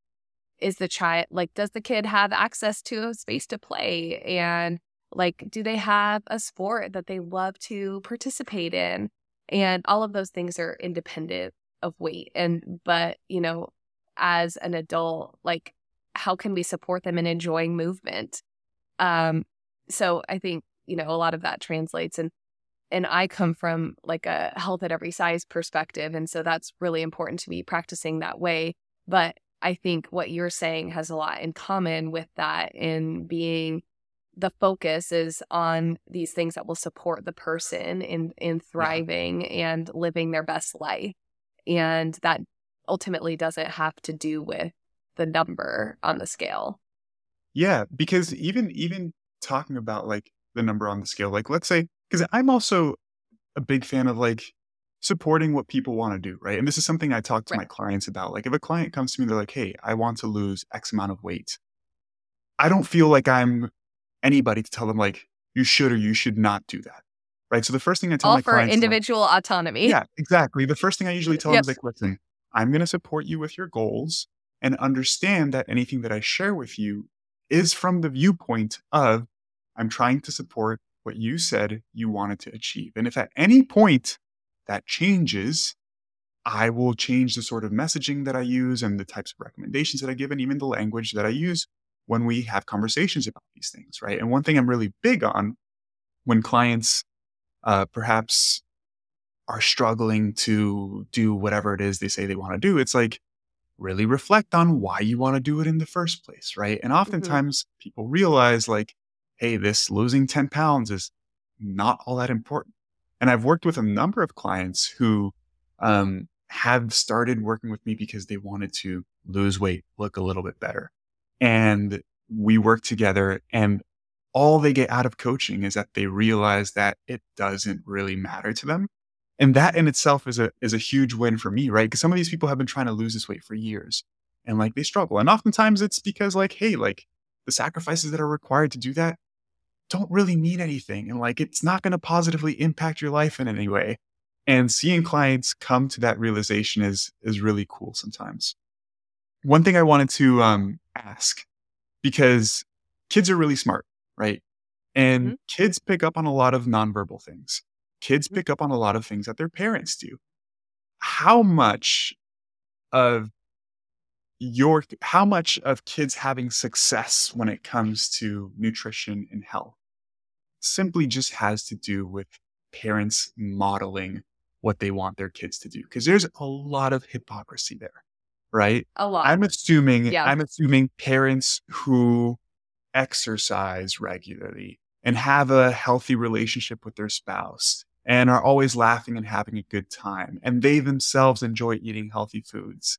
is the child, like, does the kid have access to a space to play? And, like, do they have a sport that they love to participate in? And all of those things are independent of weight. And, but, you know, as an adult, like, how can we support them in enjoying movement? Um, so I think, you know, a lot of that translates, and, and I come from like a health at every size perspective. And so that's really important to me, practicing that way. But I think what you're saying has a lot in common with that, in being the focus is on these things that will support the person in, in thriving yeah. and living their best life. And that ultimately doesn't have to do with the number on the scale. Yeah, because even even talking about like the number on the scale, like let's say, because I'm also a big fan of like supporting what people want to do, right? And this is something I talk to right. my clients about. Like if a client comes to me, they're like, hey, I want to lose X amount of weight. I don't feel like I'm anybody to tell them like, you should or you should not do that. Right. So the first thing I tell All my for clients, like, individual autonomy. yeah, exactly. The first thing I usually tell them Yep. is like, listen, I'm going to support you with your goals and understand that anything that I share with you is from the viewpoint of I'm trying to support what you said you wanted to achieve. And if at any point that changes, I will change the sort of messaging that I use and the types of recommendations that I give and even the language that I use when we have conversations about these things, right? And one thing I'm really big on when clients uh, perhaps are struggling to do whatever it is they say they want to do, it's like really reflect on why you want to do it in the first place, right? And Mm-hmm. oftentimes people realize like, hey, this losing ten pounds is not all that important. And I've worked with a number of clients who um, have started working with me because they wanted to lose weight, look a little bit better. And we work together, and all they get out of coaching is that they realize that it doesn't really matter to them. And that in itself is a is a huge win for me, right? Because some of these people have been trying to lose this weight for years and like they struggle. And oftentimes it's because like, hey, like the sacrifices that are required to do that don't really mean anything. And like it's not going to positively impact your life in any way. And seeing clients come to that realization is is really cool sometimes. One thing I wanted to um, ask, because kids are really smart, right? Mm-hmm. And kids pick up on a lot of nonverbal things. Kids Mm-hmm. pick up on a lot of things that their parents do. How much of your, how much of kids having success when it comes to nutrition and health simply just has to do with parents modeling what they want their kids to do? Because there's a lot of hypocrisy there, right? A lot. I'm assuming, Yeah. I'm assuming parents who exercise regularly and have a healthy relationship with their spouse and are always laughing and having a good time, and they themselves enjoy eating healthy foods.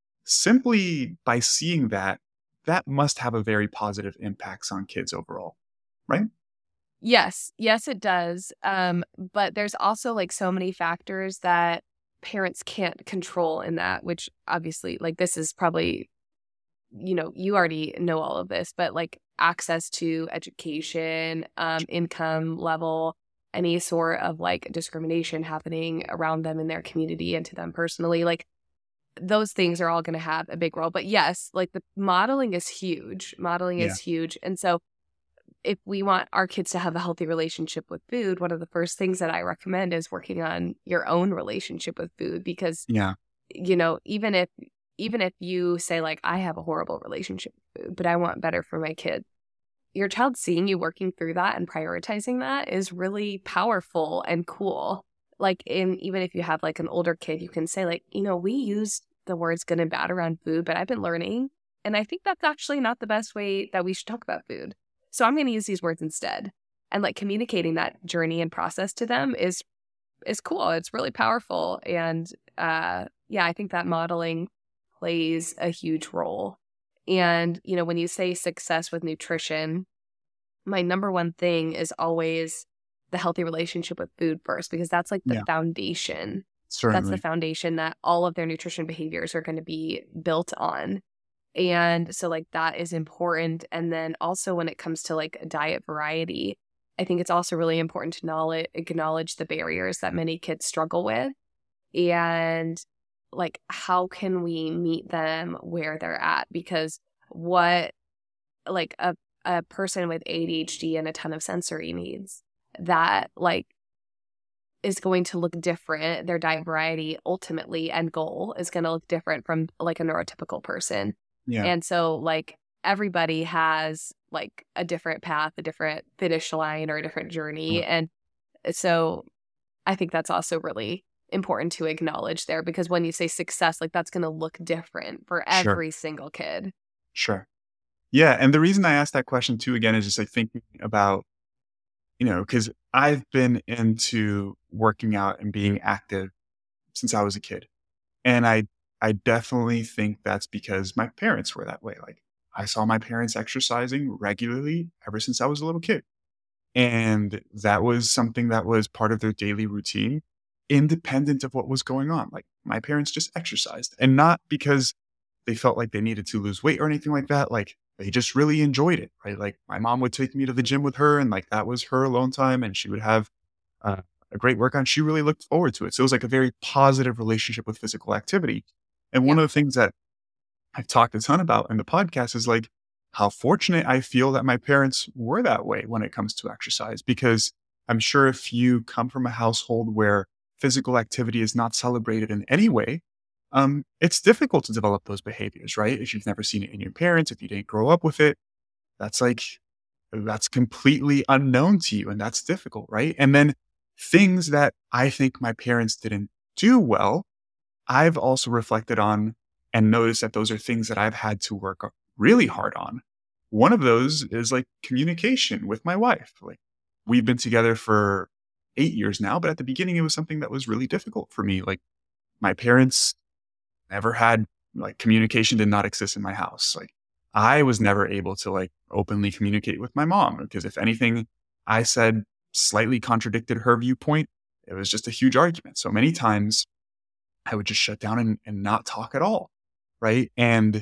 Simply by seeing that, that must have a very positive impacts on kids overall, right? Yes. Yes, it does. Um, but there's also like so many factors that parents can't control in that, which obviously like this is probably, you know, you already know all of this, but like access to education, um, income level, any sort of like discrimination happening around them in their community and to them personally, like those things are all going to have a big role. But yes, like the modeling is huge. Modeling Yeah. is huge. And so if we want our kids to have a healthy relationship with food, one of the first things that I recommend is working on your own relationship with food, because, Yeah. you know, even if even if you say like, I have a horrible relationship with food, but I want better for my kid, your child seeing you working through that and prioritizing that is really powerful and cool. Like, in even if you have like an older kid, you can say like, you know, we use the words good and bad around food, but I've been learning, and I think that's actually not the best way that we should talk about food. So I'm going to use these words instead. And like communicating that journey and process to them is is cool. It's really powerful. And uh, yeah, I think that modeling plays a huge role. And, you know, when you say success with nutrition, my number one thing is always the healthy relationship with food first, because that's like the Yeah. foundation. Certainly. That's the foundation that all of their nutrition behaviors are going to be built on. And so like that is important. And then also when it comes to like diet variety, I think it's also really important to knowledge, acknowledge the barriers that many kids struggle with, and like how can we meet them where they're at? Because what like a, a person with A D H D and a ton of sensory needs, that like is going to look different. Their diet variety ultimately and goal is going to look different from like a neurotypical person. Yeah. And so like everybody has like a different path, a different finish line, or a different journey. And so I think that's also really important to acknowledge there, because when you say success, like that's going to look different for Sure. every single kid. Sure. Yeah. And the reason I asked that question too, again, is just like thinking about, you know, because I've been into working out and being active since I was a kid. And I, I definitely think that's because my parents were that way. Like I saw my parents exercising regularly ever since I was a little kid. And that was something that was part of their daily routine, independent of what was going on. Like my parents just exercised, and not because they felt like they needed to lose weight or anything like that. Like they just really enjoyed it, right? Like my mom would take me to the gym with her and like that was her alone time and she would have uh, a great workout. She really looked forward to it. So it was like a very positive relationship with physical activity. And one Yeah. of the things that I've talked a ton about in the podcast is like how fortunate I feel that my parents were that way when it comes to exercise, because I'm sure if you come from a household where physical activity is not celebrated in any way, um, it's difficult to develop those behaviors, right? If you've never seen it in your parents, if you didn't grow up with it, that's like, that's completely unknown to you and that's difficult, right? And then things that I think my parents didn't do well, I've also reflected on and noticed that those are things that I've had to work really hard on. One of those is like communication with my wife. Like we've been together for eight years now, but at the beginning it was something that was really difficult for me. Like my parents never had like communication did not exist in my house. Like I was never able to like openly communicate with my mom because if anything I said slightly contradicted her viewpoint, it was just a huge argument. So many times I would just shut down and, and not talk at all. Right. And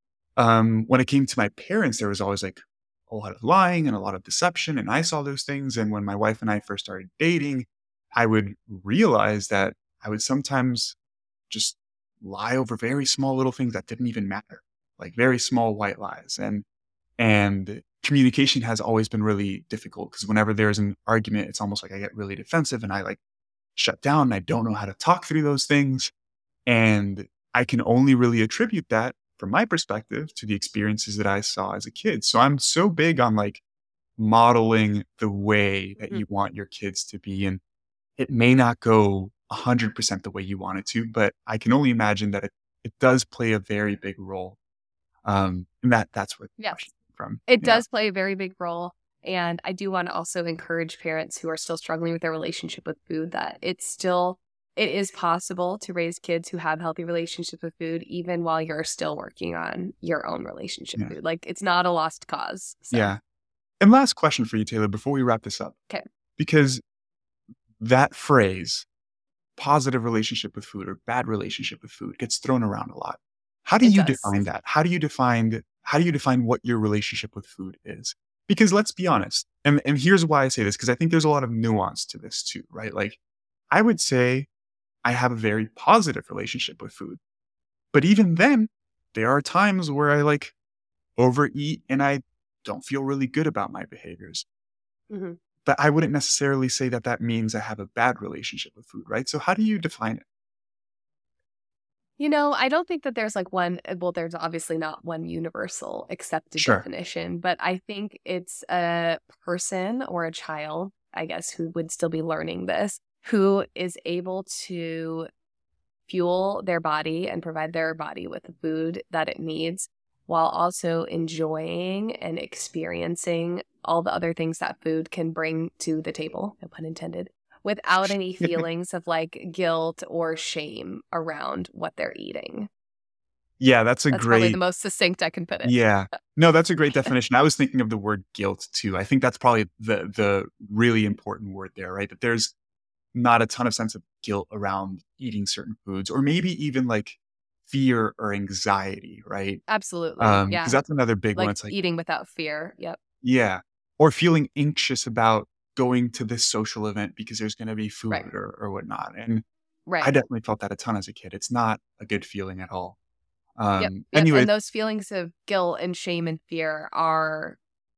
um, when it came to my parents, there was always like a lot of lying and a lot of deception. And I saw those things. And when my wife and I first started dating, I would realize that I would sometimes just lie over very small little things that didn't even matter, like very small white lies. And and communication has always been really difficult because whenever there's an argument, it's almost like I get really defensive and I like shut down and I don't know how to talk through those things. And I can only really attribute that from my perspective to the experiences that I saw as a kid. So I'm so big on like modeling the way that Mm. you want your kids to be. And it may not go one hundred percent the way you want it to, but I can only imagine that it, it does play a very big role. Um, and that that's where the Yes. question came from. It Yeah. does play a very big role. And I do want to also encourage parents who are still struggling with their relationship with food that it's still, it is possible to raise kids who have healthy relationships with food, even while you're still working on your own relationship Yeah. with food. Like it's not a lost cause. So. Yeah. And last question for you, Taylor, before we wrap this up. Okay. Because that phrase, positive relationship with food or bad relationship with food, gets thrown around a lot. How do It you does. define that? How do you define how do you define what your relationship with food is? Because let's be honest, and, and here's why I say this, because I think there's a lot of nuance to this too, right? Like I would say I have a very positive relationship with food. But even then, there are times where I like overeat and I don't feel really good about my behaviors. Mhm. But I wouldn't necessarily say that that means I have a bad relationship with food, right? So how do you define it? You know, I don't think that there's like one, well, there's obviously not one universal accepted Sure. definition, but I think it's a person or a child, I guess, who would still be learning this, who is able to fuel their body and provide their body with the food that it needs while also enjoying and experiencing all the other things that food can bring to the table, no pun intended, without any feelings of like guilt or shame around what they're eating. Yeah, that's a That's probably great, the most succinct I can put it. yeah. No, that's a great definition. I was thinking of the word guilt too. I think that's probably the the really important word there, right? That there's not a ton of sense of guilt around eating certain foods, or maybe even like fear or anxiety, right? Absolutely. Um, Yeah. because that's another big one. Like It's like, eating without fear. Yep. yeah, or feeling anxious about going to this social event because there's going to be food Right. or, or whatnot. And I Right. definitely felt that a ton as a kid. It's not a good feeling at all. Um, Yep. Yep. Anyway, And those feelings of guilt and shame and fear are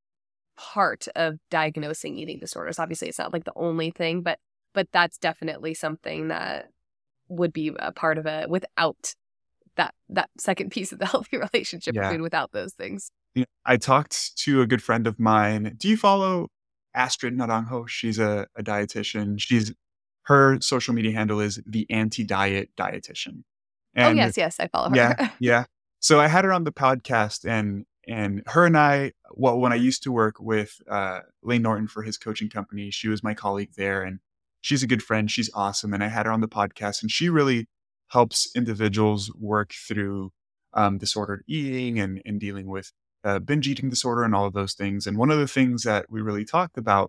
part of diagnosing eating disorders. Obviously, it's not like the only thing, but but that's definitely something that would be a part of it without that that second piece of the healthy relationship with yeah. food, without those things. You know, I talked to a good friend of mine. Do you follow Astrid Naranjo? She's a, a dietitian. She's her social media handle is the anti-diet dietitian. Oh And yes, yes, I follow her. yeah, yeah. So I had her on the podcast, and and her and I, well, when I used to work with uh, Lane Norton for his coaching company, she was my colleague there, and she's a good friend. She's awesome, and I had her on the podcast, and she really helps individuals work through um, disordered eating and and dealing with uh, binge eating disorder and all of those things. And one of the things that we really talked about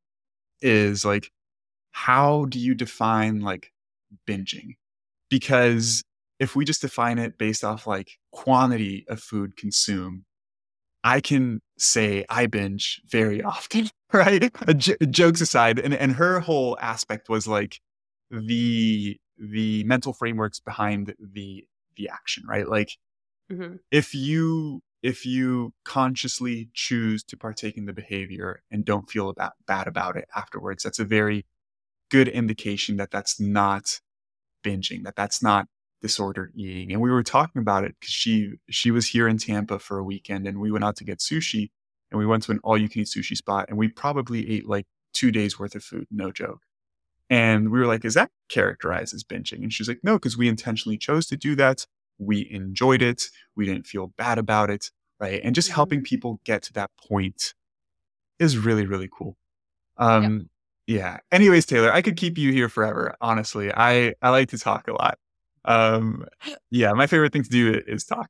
is like, how do you define like binging? Because if we just define it based off like quantity of food consumed, I can say I binge very often, right? J- jokes aside, and and her whole aspect was like the the mental frameworks behind the the action, right? Like Mm-hmm. if you if you consciously choose to partake in the behavior and don't feel about, bad about it afterwards, that's a very good indication that that's not binging, that that's not disordered eating. And we were talking about it because she she was here in Tampa for a weekend, and we went out to get sushi, and we went to an all you can eat sushi spot, and we probably ate like two days worth of food, no joke. And we were like, is that characterized as binging? And she's like, no, because we intentionally chose to do that. We enjoyed it. We didn't feel bad about it. Right. And just Mm-hmm. helping people get to that point is really, really cool. Yep. Um, yeah. Anyways, Taylor, I could keep you here forever. Honestly, I, I like to talk a lot. Um, yeah, my favorite thing to do is talk.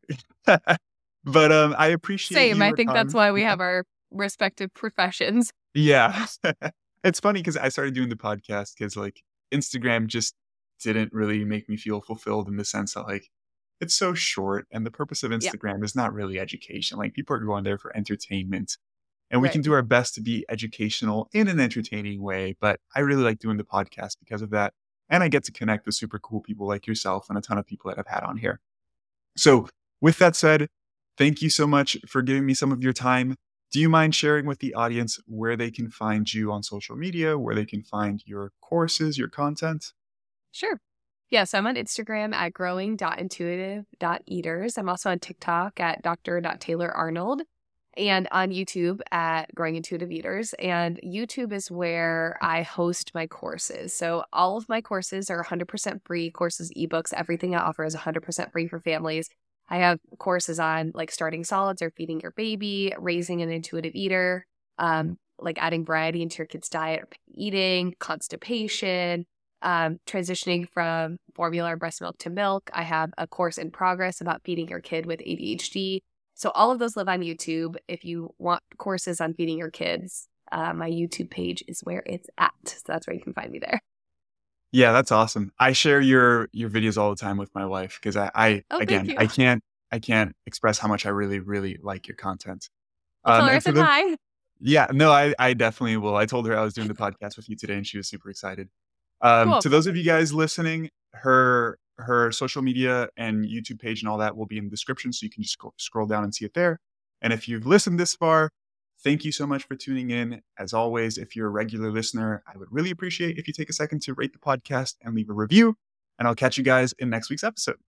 But um, I appreciate Same. I your think that's time. why we have our respective professions. Yeah. It's funny because I started doing the podcast because like Instagram just didn't really make me feel fulfilled in the sense that like it's so short and the purpose of Yeah. Instagram is not really education. Like people are going there for entertainment, and we Right. can do our best to be educational in an entertaining way. But I really like doing the podcast because of that. And I get to connect with super cool people like yourself and a ton of people that I've had on here. So with that said, thank you so much for giving me some of your time. Do you mind sharing with the audience where they can find you on social media, where they can find your courses, your content? Sure. Yeah, so I'm on Instagram at growing dot intuitive dot eaters. I'm also on TikTok at doctor dot taylor arnold and on YouTube at Growing Intuitive Eaters. And YouTube is where I host my courses. So all of my courses are one hundred percent free, courses, ebooks, everything I offer is one hundred percent free for families. I have courses on like starting solids or feeding your baby, raising an intuitive eater, um, like adding variety into your kid's diet, or eating, constipation, um, transitioning from formula or breast milk to milk. I have a course in progress about feeding your kid with A D H D. So all of those live on YouTube. If you want courses on feeding your kids, uh, my YouTube page is where it's at. So that's where you can find me there. Yeah, that's awesome. I share your your videos all the time with my wife because I, I Oh, thank again you. I can't I can't express how much I really really like your content. Well, tell Um, her I and for said the hi. yeah, no, I I definitely will. I told her I was doing the podcast with you today, and she was super excited. Um, Cool. to those of you guys listening, her her social media and YouTube page and all that will be in the description, so you can just scroll, scroll down and see it there. And if you've listened this far, thank you so much for tuning in. As always, if you're a regular listener, I would really appreciate if you take a second to rate the podcast and leave a review. And I'll catch you guys in next week's episode.